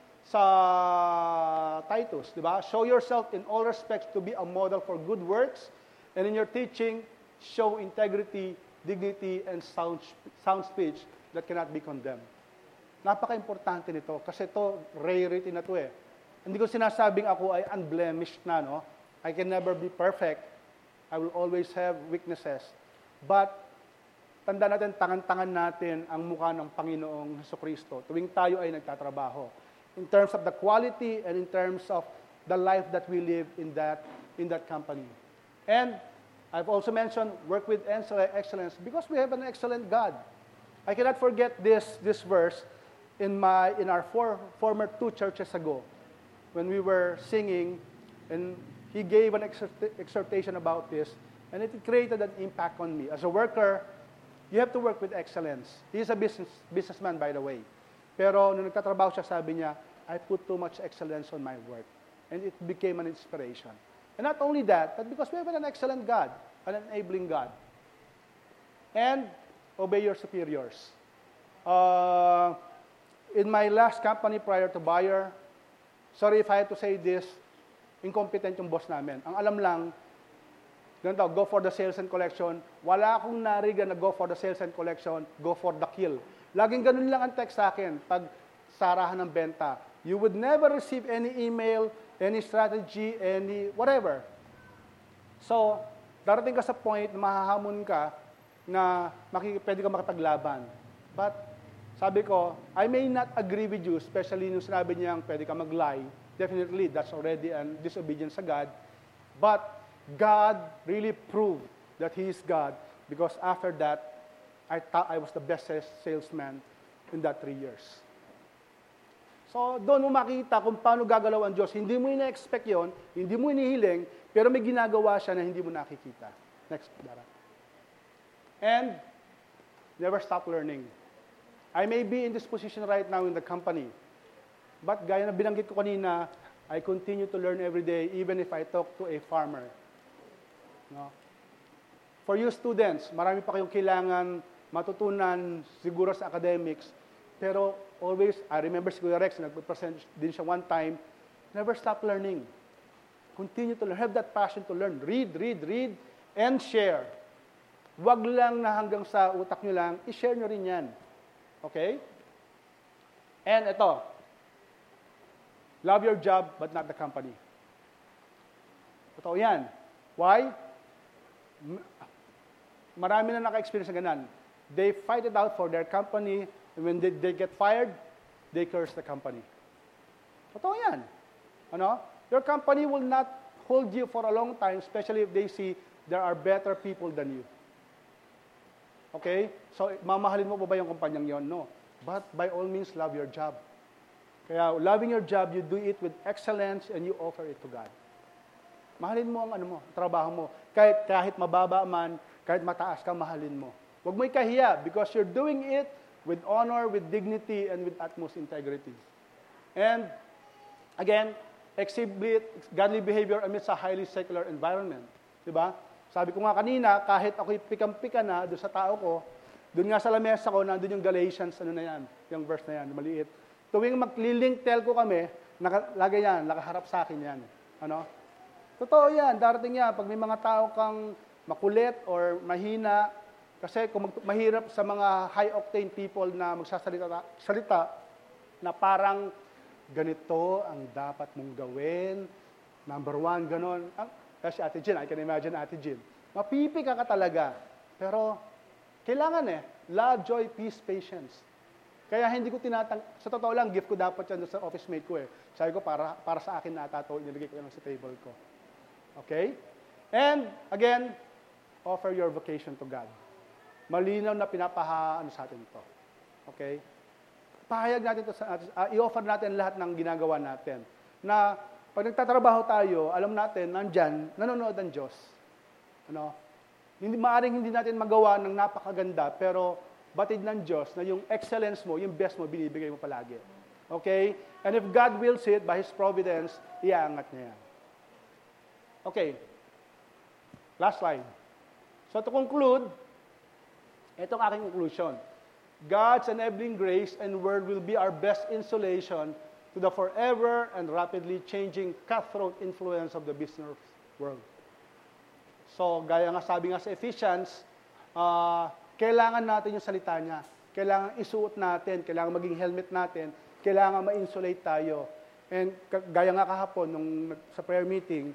Speaker 2: Titus, di ba? Show yourself in all respects to be a model for good works, and in your teaching, show integrity, dignity, and sound speech that cannot be condemned. Napaka-importante nito kasi ito, rarity na to eh. Hindi ko sinasabing ako ay unblemished na, no? I can never be perfect. I will always have weaknesses. But, tanda natin, tangan-tangan natin ang mukha ng Panginoong Jesucristo tuwing tayo ay nagtatrabaho. In terms of the quality and in terms of the life that we live in that company. And, I've also mentioned work with excellence because we have an excellent God. I cannot forget this verse in our former 2 churches ago when we were singing, and he gave an exhortation about this, and it created an impact on me. As a worker, you have to work with excellence. He's a businessman, by the way. Pero nung nagtatrabaho siya, sabi niya, I put too much excellence on my work. And it became an inspiration. And not only that, but because we have an excellent God, an enabling God. And obey your superiors. In my last company prior to Bayer, sorry if I have to say this, incompetent yung boss namin. Ang alam lang, ganito, go for the sales and collection. Wala akong narigan na go for the sales and collection, go for the kill. Laging ganun lang ang text sa akin pag sarahan ng benta. You would never receive any email, any strategy, any whatever. So, darating ka sa point na mahahamon ka na pwede ka makipaglaban. But, sabi ko, I may not agree with you, especially nung sinabi niyang pwede ka mag-lie. Definitely, that's already an disobedience sa God. But, God really proved that He is God because after that, I thought I was the best salesman in that 3 years. So, doon mo makita kung paano gagalaw ang Diyos. Hindi mo ina-expect yon, hindi mo inihiling, pero may ginagawa siya na hindi mo nakikita. Next, Dara. And, never stop learning. I may be in this position right now in the company, but gaya na binanggit ko kanina, I continue to learn every day, even if I talk to a farmer. No? For you students, marami pa kayong kailangan matutunan siguro sa academics, pero always, I remember si Kuya Rex, nag-present din siya one time, never stop learning. Continue to learn. Have that passion to learn. Read, and share. Huwag lang na hanggang sa utak nyo lang, i-share nyo rin yan. Okay? And ito, love your job but not the company. Totoo yan. Why? Marami na naka-experience ng ganan. They fight it out for their company, and when they get fired, they curse the company. Totoo yan. Your company will not hold you for a long time, especially if they see there are better people than you. Okay? So, mamahalin mo pa ba yung kumpanyang yon? No. But by all means, love your job. Kaya, loving your job, you do it with excellence and you offer it to God. Mahalin mo ang trabaho mo. Kahit mababa man, kahit mataas ka, mahalin mo. Huwag mo ikahiya because you're doing it with honor, with dignity, and with utmost integrity. And, again, exhibit godly behavior amidst a highly secular environment. Diba? Sabi ko nga kanina, kahit ako'y pikam-pika na doon sa tao ko, doon nga sa lamesa ko, nandun yung Galatians, ano na yan, yung verse na yan, maliit. Tuwing mag-link telco kami, lagay yan, nakaharap sa akin yan. Ano? Totoo yan, darating yan. Pag may mga tao kang makulit or mahina, kasi kung mahirap sa mga high-octane people na magsasalita na parang ganito ang dapat mong gawin, number one, ganon. Kasi Ate Jean, I can imagine Ate Jean. Mapipika ka talaga. Pero, kailangan love, joy, peace, patience. Kaya hindi ko sa totoo lang, gift ko dapat yan sa office mate ko Sabi ko, para sa akin na ito, inilagay ko lang sa table ko. Okay? And, again, offer your vocation to God. Malinaw na pinapahaan sa atin ito. Okay? Pahayag natin ito i-offer natin lahat ng ginagawa natin. Na, pag nagtatrabaho tayo, alam natin, nandyan, nanonood ang Diyos. Ano? Maaring hindi natin magawa ng napakaganda, pero batid ng Diyos na yung excellence mo, yung best mo, binibigay mo palagi. Okay? And if God wills it, by His providence, iaangat niya yan. Okay. Last slide. So to conclude, itong aking conclusion. God's enabling grace and word will be our best insulation to the forever and rapidly changing cutthroat influence of the business world. So, gaya nga sabi nga sa Ephesians, kailangan natin yung salita niya. Kailangan isuot natin, kailangan maging helmet natin, kailangan ma-insulate tayo. And gaya nga kahapon, sa prayer meeting,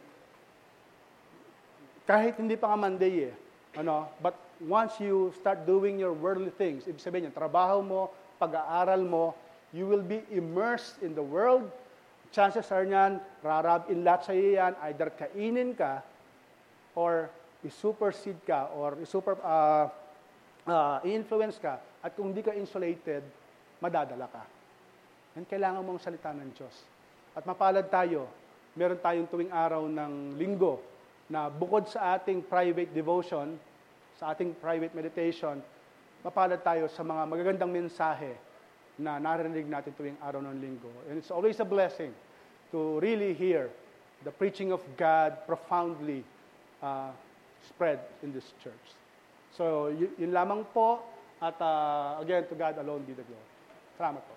Speaker 2: kahit hindi pa nga Monday but once you start doing your worldly things, ibig sabihin yung trabaho mo, pag-aaral mo, you will be immersed in the world. Chances are niyan, rarab in lahat sa iyo yan, either kainin ka, or i-supersede ka, or i-influence ka, at kung hindi ka insulated, madadala ka. And kailangan mong salita ng Diyos. At mapalad tayo, meron tayong tuwing araw ng linggo, na bukod sa ating private devotion, sa ating private meditation, mapalad tayo sa mga magagandang mensahe na narinig natin tuwing araw ng linggo. And it's always a blessing to really hear the preaching of God profoundly spread in this church. So, yun lamang po. At again, to God alone be the glory. Salamat po.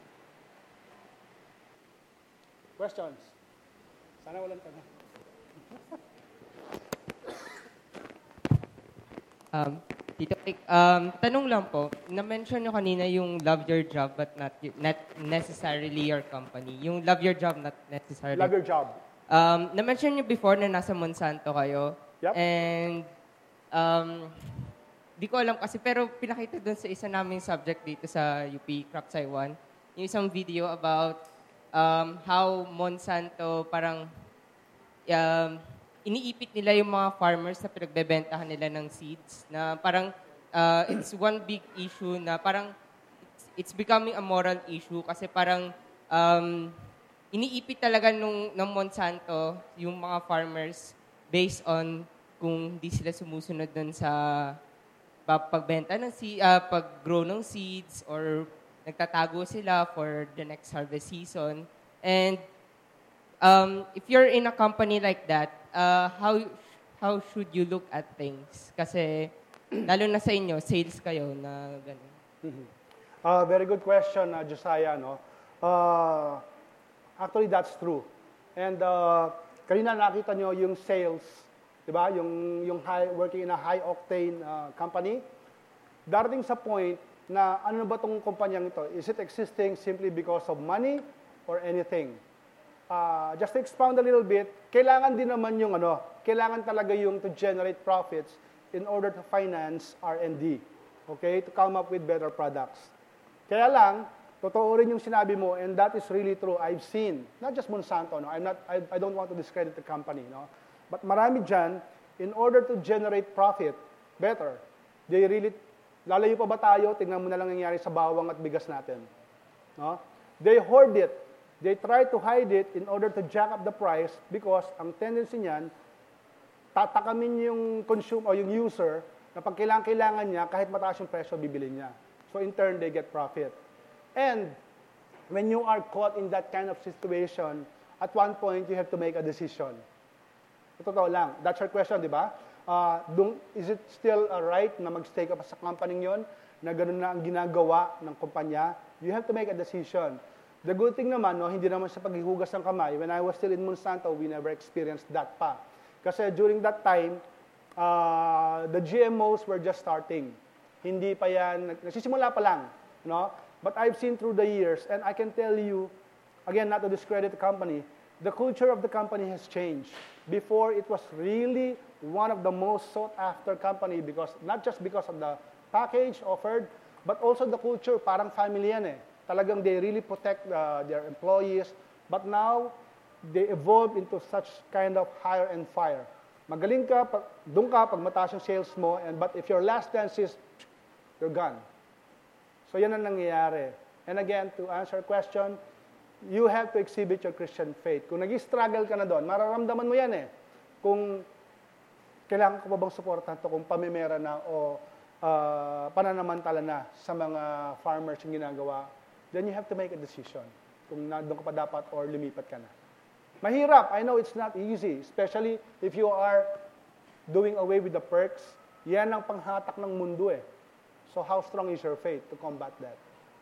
Speaker 2: Questions? Sana walang tanong.
Speaker 3: Tito Rick, tanong lang po, na-mention nyo kanina yung love your job but not necessarily your company. Yung love your job, not necessarily.
Speaker 2: Love your job.
Speaker 3: Na-mention nyo before na nasa Monsanto kayo.
Speaker 2: Yep.
Speaker 3: And di ko alam kasi, pero pinakita doon sa isa naming subject dito sa UP Crop Sci 1, yung isang video about how Monsanto parang iniipit nila yung mga farmers na pinagbebentahan nila ng seeds na parang it's one big issue na parang it's becoming a moral issue kasi parang iniipit talaga ng Monsanto yung mga farmers based on kung di sila sumusunod dun sa pagbenta ng pag-grow ng seeds or nagtatago sila for the next harvest season. And if you're in a company like that, how should you look at things? Kasi, lalo na sa inyo, sales kayo na gano'n.
Speaker 2: Very good question, Josiah. No? Actually, that's true. And kanina nakita nyo yung sales, di ba? Yung working in a high-octane company. Darating sa point na ano ba itong kumpanyang ito? Is it existing simply because of money or anything? Just to expound a little bit, kailangan din naman yung kailangan talaga yung to generate profits in order to finance R&D. Okay? To come up with better products. Kaya lang, totoo rin yung sinabi mo, and that is really true. I've seen, not just Monsanto, no? I don't want to discredit the company, no? But marami dyan, in order to generate profit better, they really, lalayo pa ba tayo? Tingnan mo na lang nangyayari sa bawang at bigas natin. No? They hoard it. They try to hide it in order to jack up the price because ang tendency niyan, tatakamin yung consumer o yung user na pag kailangan niya, kahit mataas yung presyo, bibili niya. So in turn, they get profit. And when you are caught in that kind of situation, at one point, you have to make a decision. Totoo lang. That's your question, di ba? Is it still right na mag-stay ka pa sa company yon na ganun na ang ginagawa ng kumpanya? You have to make a decision. The good thing naman, no, hindi naman sa paghihugas ng kamay. When I was still in Monsanto, we never experienced that pa. Kasi during that time, the GMOs were just starting. Hindi pa yan, nagsisimula pa lang. No? But I've seen through the years, and I can tell you, again, not to discredit the company, the culture of the company has changed. Before, it was really one of the most sought-after company because not just because of the package offered, but also the culture, parang family yan eh. Talagang they really protect their employees. But now, they evolved into such kind of hire and fire. Magaling ka, doon ka, pag mataas yung sales mo, but if your last dance is, you're gone. So yan ang nangyayari. And again, to answer your question, you have to exhibit your Christian faith. Kung nag-struggle ka na doon, mararamdaman mo yan eh. Kung kailangan ko pa bang supportan to, kung pamimera na o pananamantala na sa mga farmers yung ginagawa, then you have to make a decision kung doon ka pa dapat or lumipat ka na. Mahirap. I know it's not easy, especially if you are doing away with the perks. Yan ang panghatak ng mundo eh. So how strong is your faith to combat that?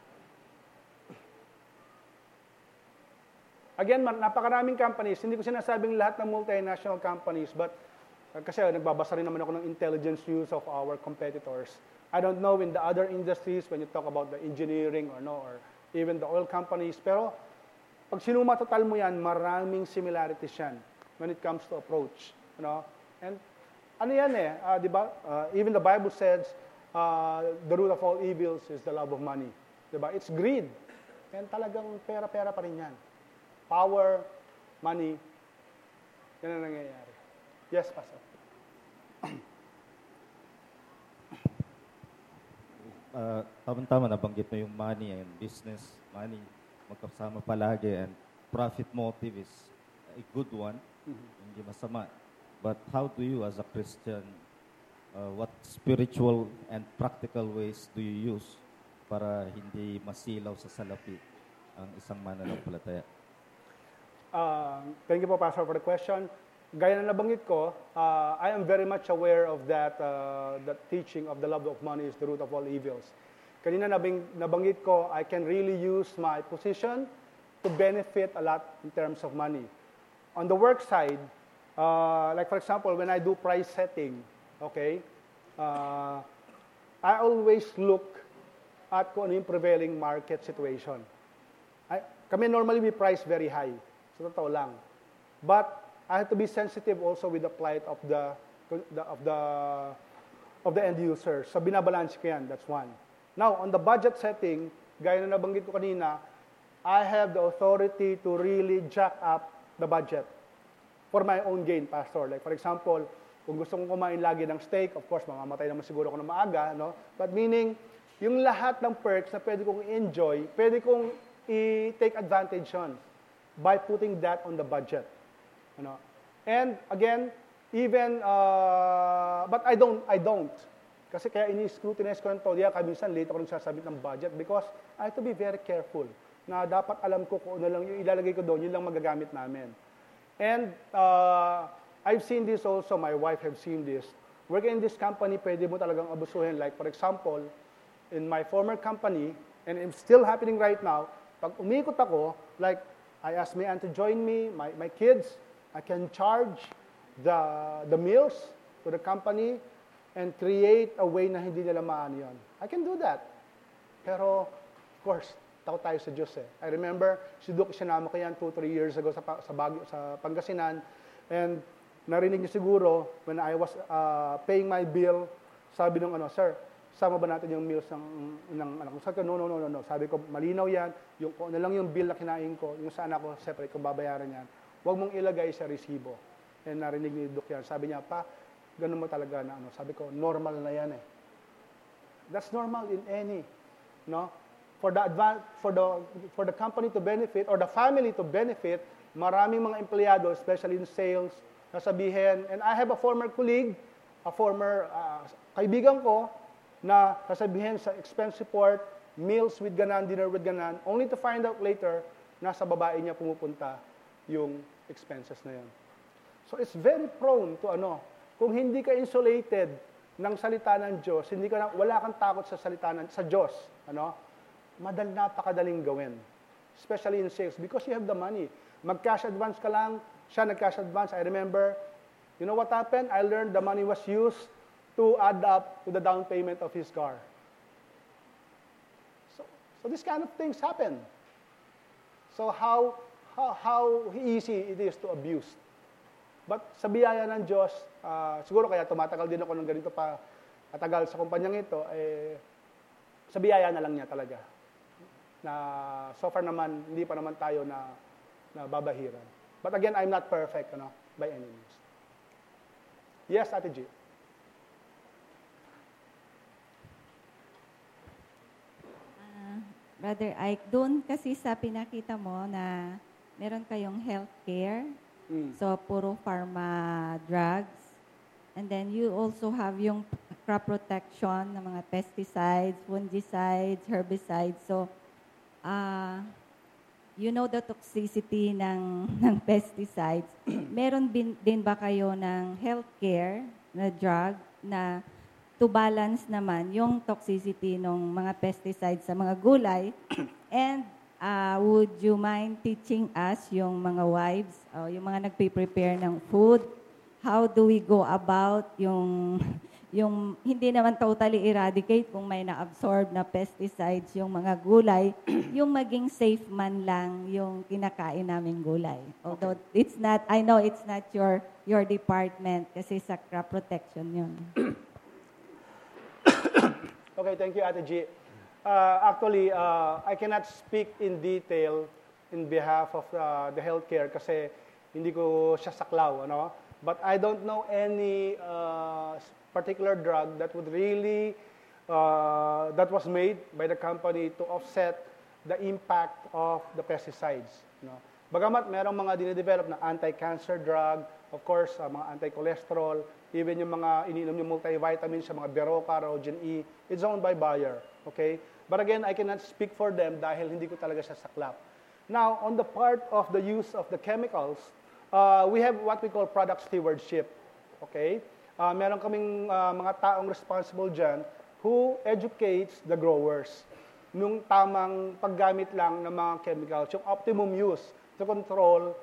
Speaker 2: Again, napakaraming companies. Hindi ko sinasabing lahat ng multinational companies, but kasi nagbabasa rin naman ako ng intelligence news of our competitors. I don't know in the other industries when you talk about the engineering or even the oil companies. Pero pag sinumatotal mo yan, maraming similarities yan when it comes to approach. And ano yan eh, di ba? Even the Bible says, the root of all evils is the love of money. Di ba? It's greed. And talagang pera-pera pa rin yan. Power, money, yan ang nangyayari. Yes, Pastor.
Speaker 1: Tama-tama, nabanggit mo yung money and business, money, magkasama palagi, and profit motive is a good one, hindi masama. But how do you as a Christian, what spiritual and practical ways do you use para hindi masilaw sa salapi ang isang mananampalataya?
Speaker 2: Thank you po, Pastor, for the question. Gaya na nabanggit ko, I am very much aware of that teaching of the love of money is the root of all evils. Kanina nabanggit ko, I can really use my position to benefit a lot in terms of money. On the work side, like for example, when I do price setting, okay, I always look at kung ano yung prevailing market situation. Kami normally we price very high. So totoo lang. But I have to be sensitive also with the plight of the end user. So binabalance ko yan. That's one. Now, on the budget setting, gaya na nabanggit ko kanina, I have the authority to really jack up the budget for my own gain, Pastor. Like for example, kung gusto kong kumain lagi ng steak, of course, mamamatay naman siguro ako na maaga, no? But meaning, yung lahat ng perks na pwede kong enjoy, pwede kong i-take advantage on by putting that on the budget. And again, even, but I don't. Kasi kaya ini-scrutinize ko ng todo, minsan late ako nagsasabit ng budget because I have to be very careful na dapat alam ko kung ano lang yung ilalagay ko doon, yun lang magagamit namin. And I've seen this also, my wife have seen this. Working in this company, pwede mo talagang abusuhin. Like for example, in my former company, and it's still happening right now, pag umikot ako, like I asked my aunt to join me, my kids, I can charge the meals to the company and create a way na hindi nila maano yun. I can do that. Pero, of course, takot tayo sa Diyos eh. I remember, si Duke, sinama ko yan 2-3 years ago sa Pangasinan, and narinig niyo siguro, when I was paying my bill, sabi nung sir, sama ba natin yung meals ng anak ko? Sabi ko, no. Sabi ko, malinaw yan, yung kung ano lang yung bill na kinain ko, yung sa anak ko, separate ko babayaran yan. Huwag mong ilagay sa resibo. And narinig ni Duke yan. Sabi niya, pa, ganun mo talaga na Sabi ko, normal na yan eh. That's normal in any, no? For the company to benefit or the family to benefit, maraming mga empleyado, especially in sales, nasabihin, and I have a former colleague, a former kaibigan ko, na sasabihin sa expense report, meals with ganan, dinner with ganan, only to find out later, nasa babae niya pumupunta yung expenses na yun. So it's very prone to kung hindi ka insulated ng salita ng Diyos, wala kang takot sa salita sa Diyos, napakadaling gawin. Especially in sales, because you have the money. Mag-cash advance ka lang, siya nag-cash advance. I remember, you know what happened? I learned the money was used to add up to the down payment of his car. So this kind of things happen. So how easy it is to abuse. But sa biyaya ng Diyos, siguro kaya tumatagal din ako ng ganito pa katagal sa kumpanyang ito, sa biyaya na lang niya talaga. Na so far naman, hindi pa naman tayo na babahiran. But again, I'm not perfect, by any means. Yes, Ate G.
Speaker 4: Brother Ike, doon kasi sa pinakita mo na meron kayong healthcare, so puro pharma drugs, and then you also have yung crop protection ng mga pesticides, fungicides, herbicides. So, you know the toxicity ng pesticides. Meron din ba kayo ng healthcare na drug na to balance naman yung toxicity ng mga pesticides sa mga gulay? And would you mind teaching us, yung mga wives, yung mga nagpe-prepare ng food, how do we go about yung hindi naman totally eradicate kung may na-absorb na pesticides yung mga gulay, yung maging safe man lang yung kinakain naming gulay. Although it's not, I know it's not your department kasi sa crop protection yun.
Speaker 2: Okay, thank you, Ate G. Actually, I cannot speak in detail in behalf of the healthcare kasi hindi ko siya saklaw, But I don't know any particular drug that would really, that was made by the company to offset the impact of the pesticides. Bagamat merong mga dinidevelop na anti-cancer drug, of course, mga anti-cholesterol, even yung mga ininom yung multivitamins, sa mga Berocca, Rogen E, it's owned by Bayer. Okay? But again, I cannot speak for them dahil hindi ko talaga siya saklap. Now, on the part of the use of the chemicals, we have what we call product stewardship. Okay? Meron kaming mga taong responsible dyan who educates the growers nung tamang paggamit lang ng mga chemicals, yung optimum use to control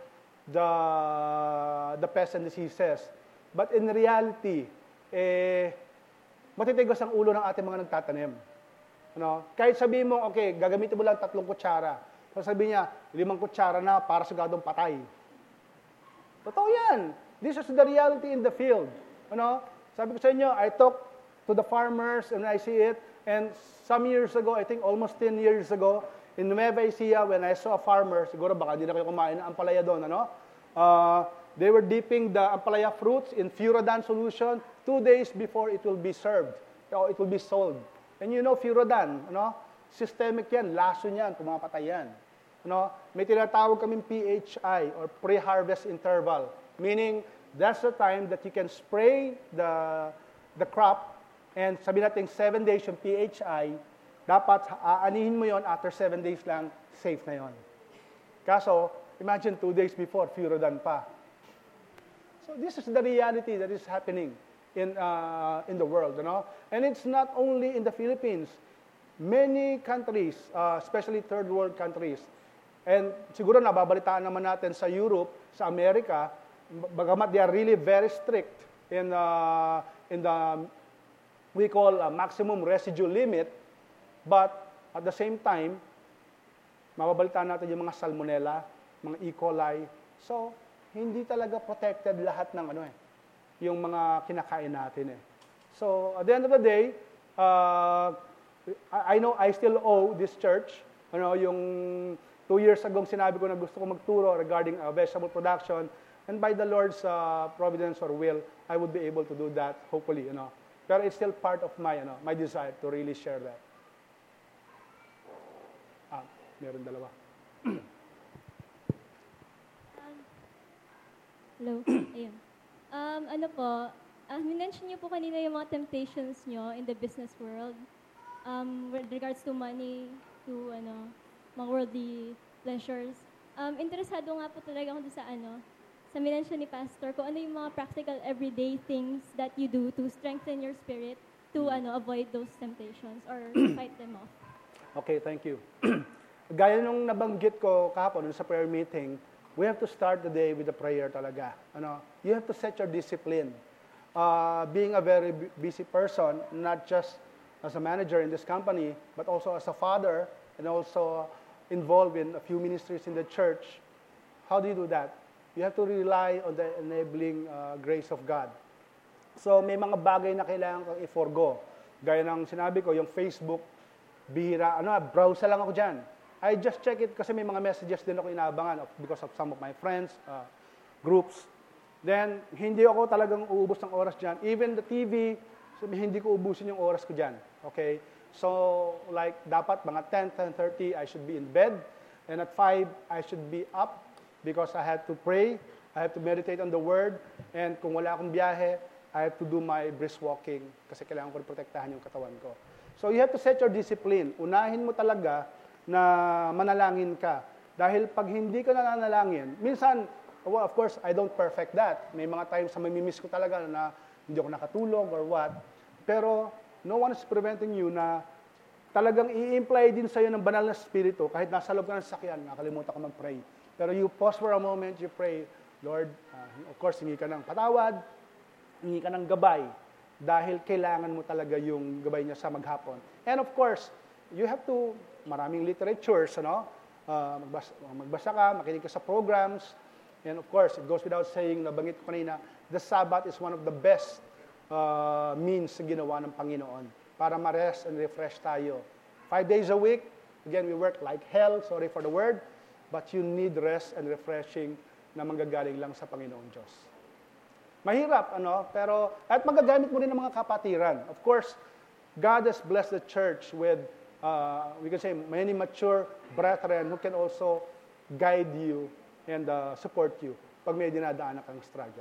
Speaker 2: the pests and diseases. But in reality, matitigas ang ulo ng ating mga nagtatanim. Kahit sabihin mo, okay, gagamitin mo lang 3 kutsara. So sabihin niya, 5 kutsara na para sigadong patay. Totoo yan. This is the reality in the field. Sabi ko sa inyo, I talk to the farmers and I see it. And some years ago, I think almost 10 years ago, in Nueva Ecija, when I saw a farmer, siguro baka hindi na kayo kumain ng ampalaya doon, they were dipping the ampalaya fruits in Furadan solution 2 days before it will be served. Or it will be sold. And you know Furadan, systemic yan, laso niyan, pumapatay yan. May tinatawag kaming PHI or pre-harvest interval, meaning that's the time that you can spray the crop and sabi natin 7 days yung PHI, dapat aanihin mo yon after 7 days lang, safe na yon. Kaso, imagine 2 days before, Furadan pa. So this is the reality that is happening in the world, And it's not only in the Philippines. Many countries, especially third world countries, and siguro nababalitaan naman natin sa Europe, sa Amerika, bagamat they are really very strict in the we call maximum residue limit, but at the same time, mababalitaan natin yung mga salmonella, mga E. coli. So, hindi talaga protected lahat ng yung mga kinakain natin So, at the end of the day, I know I still owe this church, yung 2 years ago sinabi ko na gusto ko magturo regarding vegetable production, and by the Lord's providence or will, I would be able to do that, hopefully, Pero it's still part of my, my desire to really share that. Meron dalawa.
Speaker 5: Hello. Ayun. Minention niyo po kanina yung mga temptations niyo in the business world with regards to money, to mga worldly pleasures. Interesado nga po talaga ako doon sa sa minensyon ni Pastor, kung ano yung mga practical everyday things that you do to strengthen your spirit to avoid those temptations or fight them off.
Speaker 2: Okay, thank you. Gaya nung nabanggit ko kahapon sa prayer meeting, we have to start the day with a prayer talaga. You have to set your discipline. Being a very busy person, not just as a manager in this company, but also as a father and also involved in a few ministries in the church. How do you do that? You have to rely on the enabling grace of God. So may mga bagay na kailangan kang i-forgo. Gaya ng sinabi ko, yung Facebook, bihira, browse lang ako dyan. I just check it kasi may mga messages din ako inaabangan because of some of my friends, groups. Then, hindi ako talagang uubos ng oras dyan. Even the TV, hindi ko ubusin yung oras ko dyan. Okay? So, like, dapat mga 10, 10:30, I should be in bed. And at 5, I should be up because I have to pray. I have to meditate on the Word. And kung wala akong biyahe, I have to do my brisk walking kasi kailangan ko protektahan yung katawan ko. So, you have to set your discipline. Unahin mo talaga na manalangin ka. Dahil pag hindi ka nananalangin, minsan, well, of course, I don't perfect that. May mga times na mamimiss ko talaga na hindi ako nakatulog or what. Pero, no one is preventing you na talagang i-imply din sa'yo ng banal na spirito, kahit nasa loob ka ng sakyan, nakalimutan ka mag-pray. Pero you pause for a moment, you pray, Lord, of course, hingi ka ng patawad, hingi ka ng gabay, dahil kailangan mo talaga yung gabay niya sa maghapon. And of course, you have to, maraming literatures, magbasa ka, makinig ka sa programs, and of course, it goes without saying, nabanggit ko kanina, the Sabbath is one of the best means na ginawa ng Panginoon para ma-rest and refresh tayo. 5 days a week, again, we work like hell, sorry for the word, but you need rest and refreshing na manggagaling lang sa Panginoon Diyos. Mahirap, pero at magagamit mo rin ng mga kapatiran. Of course, God has blessed the church with, we can say, many mature brethren who can also guide you and support you pag may dinadaanan kang struggle.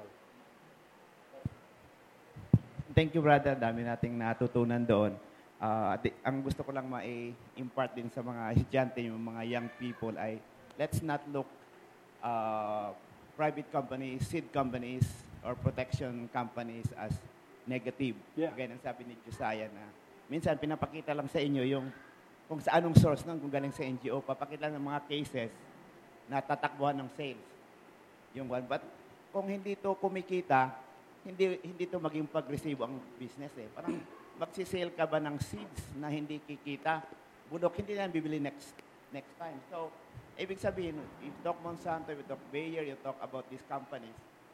Speaker 6: Thank you, brother. Dami nating natutunan doon. Ang gusto ko lang ma-impart din sa mga estudyante, yung mga young people ay let's not look private companies, seed companies, or protection companies as negative.
Speaker 2: Yeah.
Speaker 6: Again, ang sabi ni Josiah na minsan pinapakita lang sa inyo yung kung sa anong source kung galing sa NGO, papakita ng mga cases na tatakbuhan ng sales. But kung hindi to kumikita, hindi to maging pag-receive ang business eh. Parang magsisale ka ba ng seeds na hindi kikita, budok hindi na bibili next time. So, ibig sabihin, if you talk Monsanto, if you talk Bayer, you talk about these companies,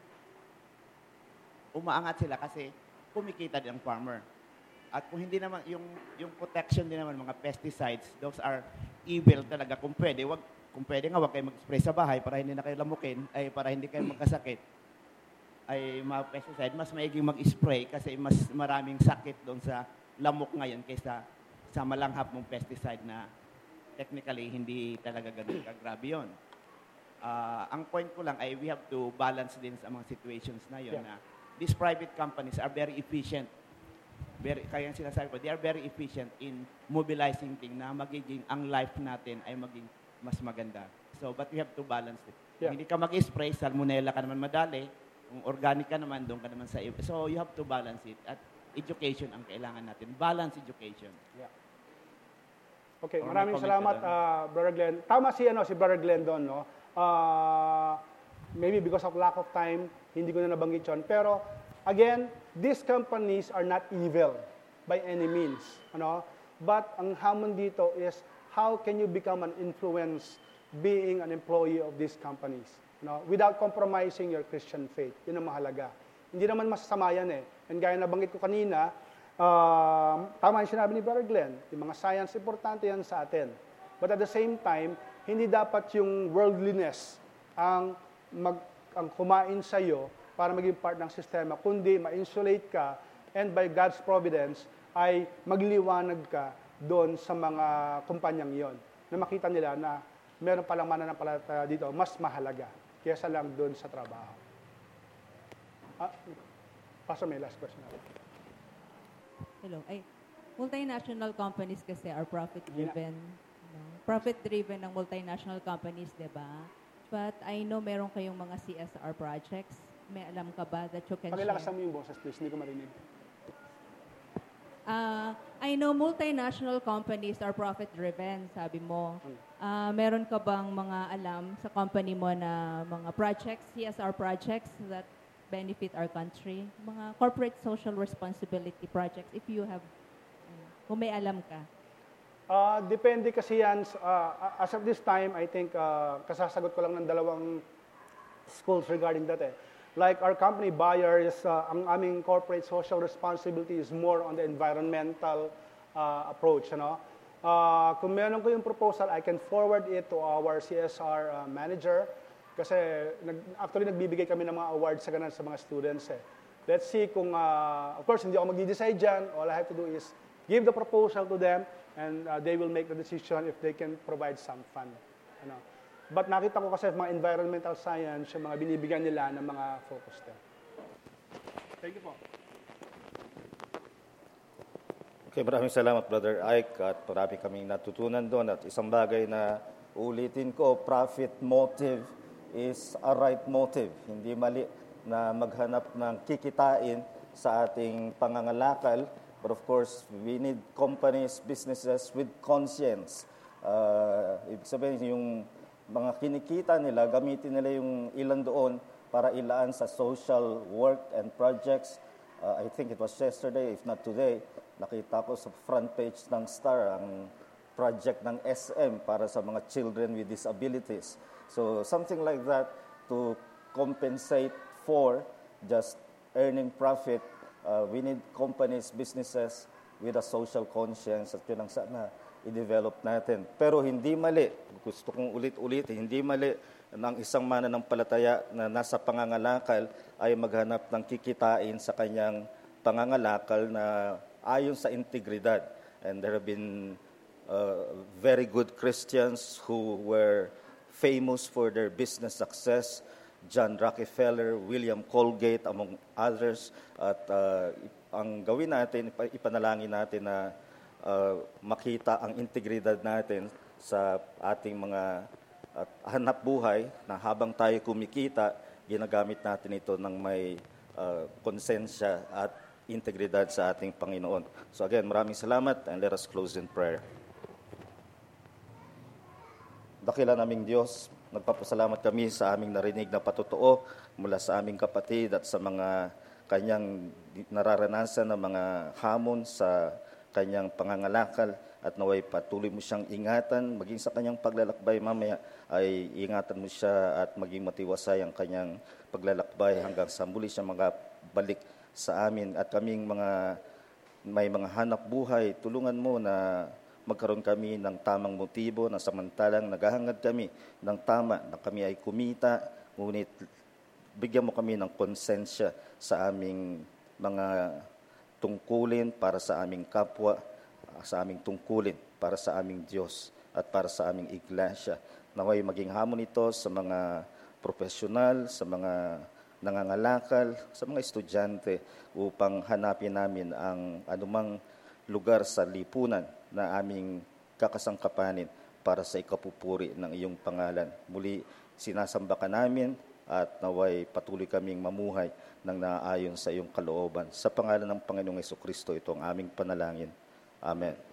Speaker 6: umaangat sila kasi kumikita din ang farmer. At kung hindi naman, yung protection din naman, mga pesticides, those are evil talaga. Kung pwede nga, wag kayo mag-spray sa bahay para hindi na kayo lamukin, para hindi kayo magkasakit. Ay mga pesticide, mas maiging mag-spray kasi mas maraming sakit doon sa lamok ngayon kaysa sa malanghap mong pesticide na technically hindi talaga ganun kagrabe yun. Ang point ko lang ay we have to balance din sa mga situations na yun na these private companies are very efficient. Kaya yung sinasabi ko, they are very efficient in mobilizing things na magiging ang life natin ay maging mas maganda. So, but we have to balance it. Kung hindi ka mag-spray, salmonella ka naman madali. Kung organic ka naman, doon ka naman sa iba. So, you have to balance it. At education ang kailangan natin. Balance education.
Speaker 2: Yeah. Okay, maraming salamat, Brother Glenn. Tama si Brother Glenn doon, no? Maybe because of lack of time, hindi ko na nabanggit yun. Pero, again, these companies are not evil by any means. But ang hamon dito is, how can you become an influence being an employee of these companies? Without compromising your Christian faith. Yun ang mahalaga. Hindi naman masasama yan eh. And gaya na banggit ko kanina, tama yung sinabi ni Brother Glenn, yung mga science, importante yan sa atin. But at the same time, hindi dapat yung worldliness ang kumain sa'yo para maging part ng sistema, kundi ma-insulate ka and by God's providence ay magliwanag ka doon sa mga kumpanyang yon na makita nila na meron palang mananampalataya dito, mas mahalaga kaysa lang doon sa trabaho. Pastor, may last question.
Speaker 7: Hello. Multinational companies kasi are profit-driven. Profit-driven ng multinational companies, di ba? But I know meron kayong mga CSR projects. May alam ka ba that you can
Speaker 2: Pakilakasan
Speaker 7: share?
Speaker 2: mo yung boses, please. Hindi ko marinig.
Speaker 7: I know multinational companies are profit-driven, sabi mo. Meron ka bang mga alam sa company mo na mga projects, CSR projects that benefit our country? Mga corporate social responsibility projects, if you have, kung may alam ka.
Speaker 2: Depende kasi yan. As of this time, I think kasasagot ko lang ng 2 schools regarding that. Like our company buyers, ang aming corporate social responsibility is more on the environmental approach. Kung meron ko yung proposal, I can forward it to our CSR manager kasi actually nagbibigay kami ng mga awards sa ganun sa mga students. Let's see kung, of course, hindi ako mag-decide dyan. All I have to do is give the proposal to them and they will make the decision if they can provide some fund. But nakita ko kasi mga environmental science, yung mga binibigyan nila ng mga focus there. Thank you po.
Speaker 1: Okay, maraming salamat, Brother Ike, at marami kaming natutunan doon. At isang bagay na ulitin ko, profit motive is a right motive. Hindi mali na maghanap ng kikitain sa ating pangangalakal. But of course, we need companies, businesses with conscience. Ibig sabihin, yung mga kinikita nila, gamitin nila yung ilan doon para ilaan sa social work and projects. I think it was yesterday, if not today, nakita ko sa front page ng Star ang project ng SM para sa mga children with disabilities. So something like that to compensate for just earning profit. We need companies, businesses with a social conscience at yun ang sana i-develop natin. Pero hindi mali, gusto kong ulit-ulitin, hindi mali ng isang mananampalataya na nasa pangangalakal ay maghanap ng kikitain sa kanyang pangangalakal na ayon sa integridad. And there have been very good Christians who were famous for their business success, John Rockefeller, William Colgate, among others. At ang gawin natin, ipanalangin natin na makita ang integridad natin sa ating mga hanap buhay na habang tayo kumikita, ginagamit natin ito ng may konsensya at integridad sa ating Panginoon. So again, maraming salamat and let us close in prayer. Dakila naming Diyos, nagpapasalamat kami sa aming narinig na patotoo mula sa aming kapatid at sa mga kanyang nararanasan na mga hamon sa kanyang pangangalakal at naway patuloy mo siyang ingatan, maging sa kanyang paglalakbay mamaya ay ingatan mo siya at maging matiwasay ang kanyang paglalakbay hanggang sa muli siya balik sa amin at kaming may mga hanap buhay, tulungan mo na magkaroon kami ng tamang motibo na samantalang naghahangad kami ng tama na kami ay kumita, ngunit bigyan mo kami ng konsensya sa aming mga tungkulin para sa aming kapwa, sa aming tungkulin para sa aming Diyos at para sa aming iglesia. Naway maging hamon ito sa mga profesional, sa mga nangangalakal, sa mga estudyante upang hanapin namin ang anumang lugar sa lipunan na aming kakasangkapanin para sa ikapupuri ng iyong pangalan. Muli, sinasamba ka namin at naway patuloy kaming mamuhay ng naayon sa iyong kalooban. Sa pangalan ng Panginoong Jesucristo, ito ang aming panalangin. Amen.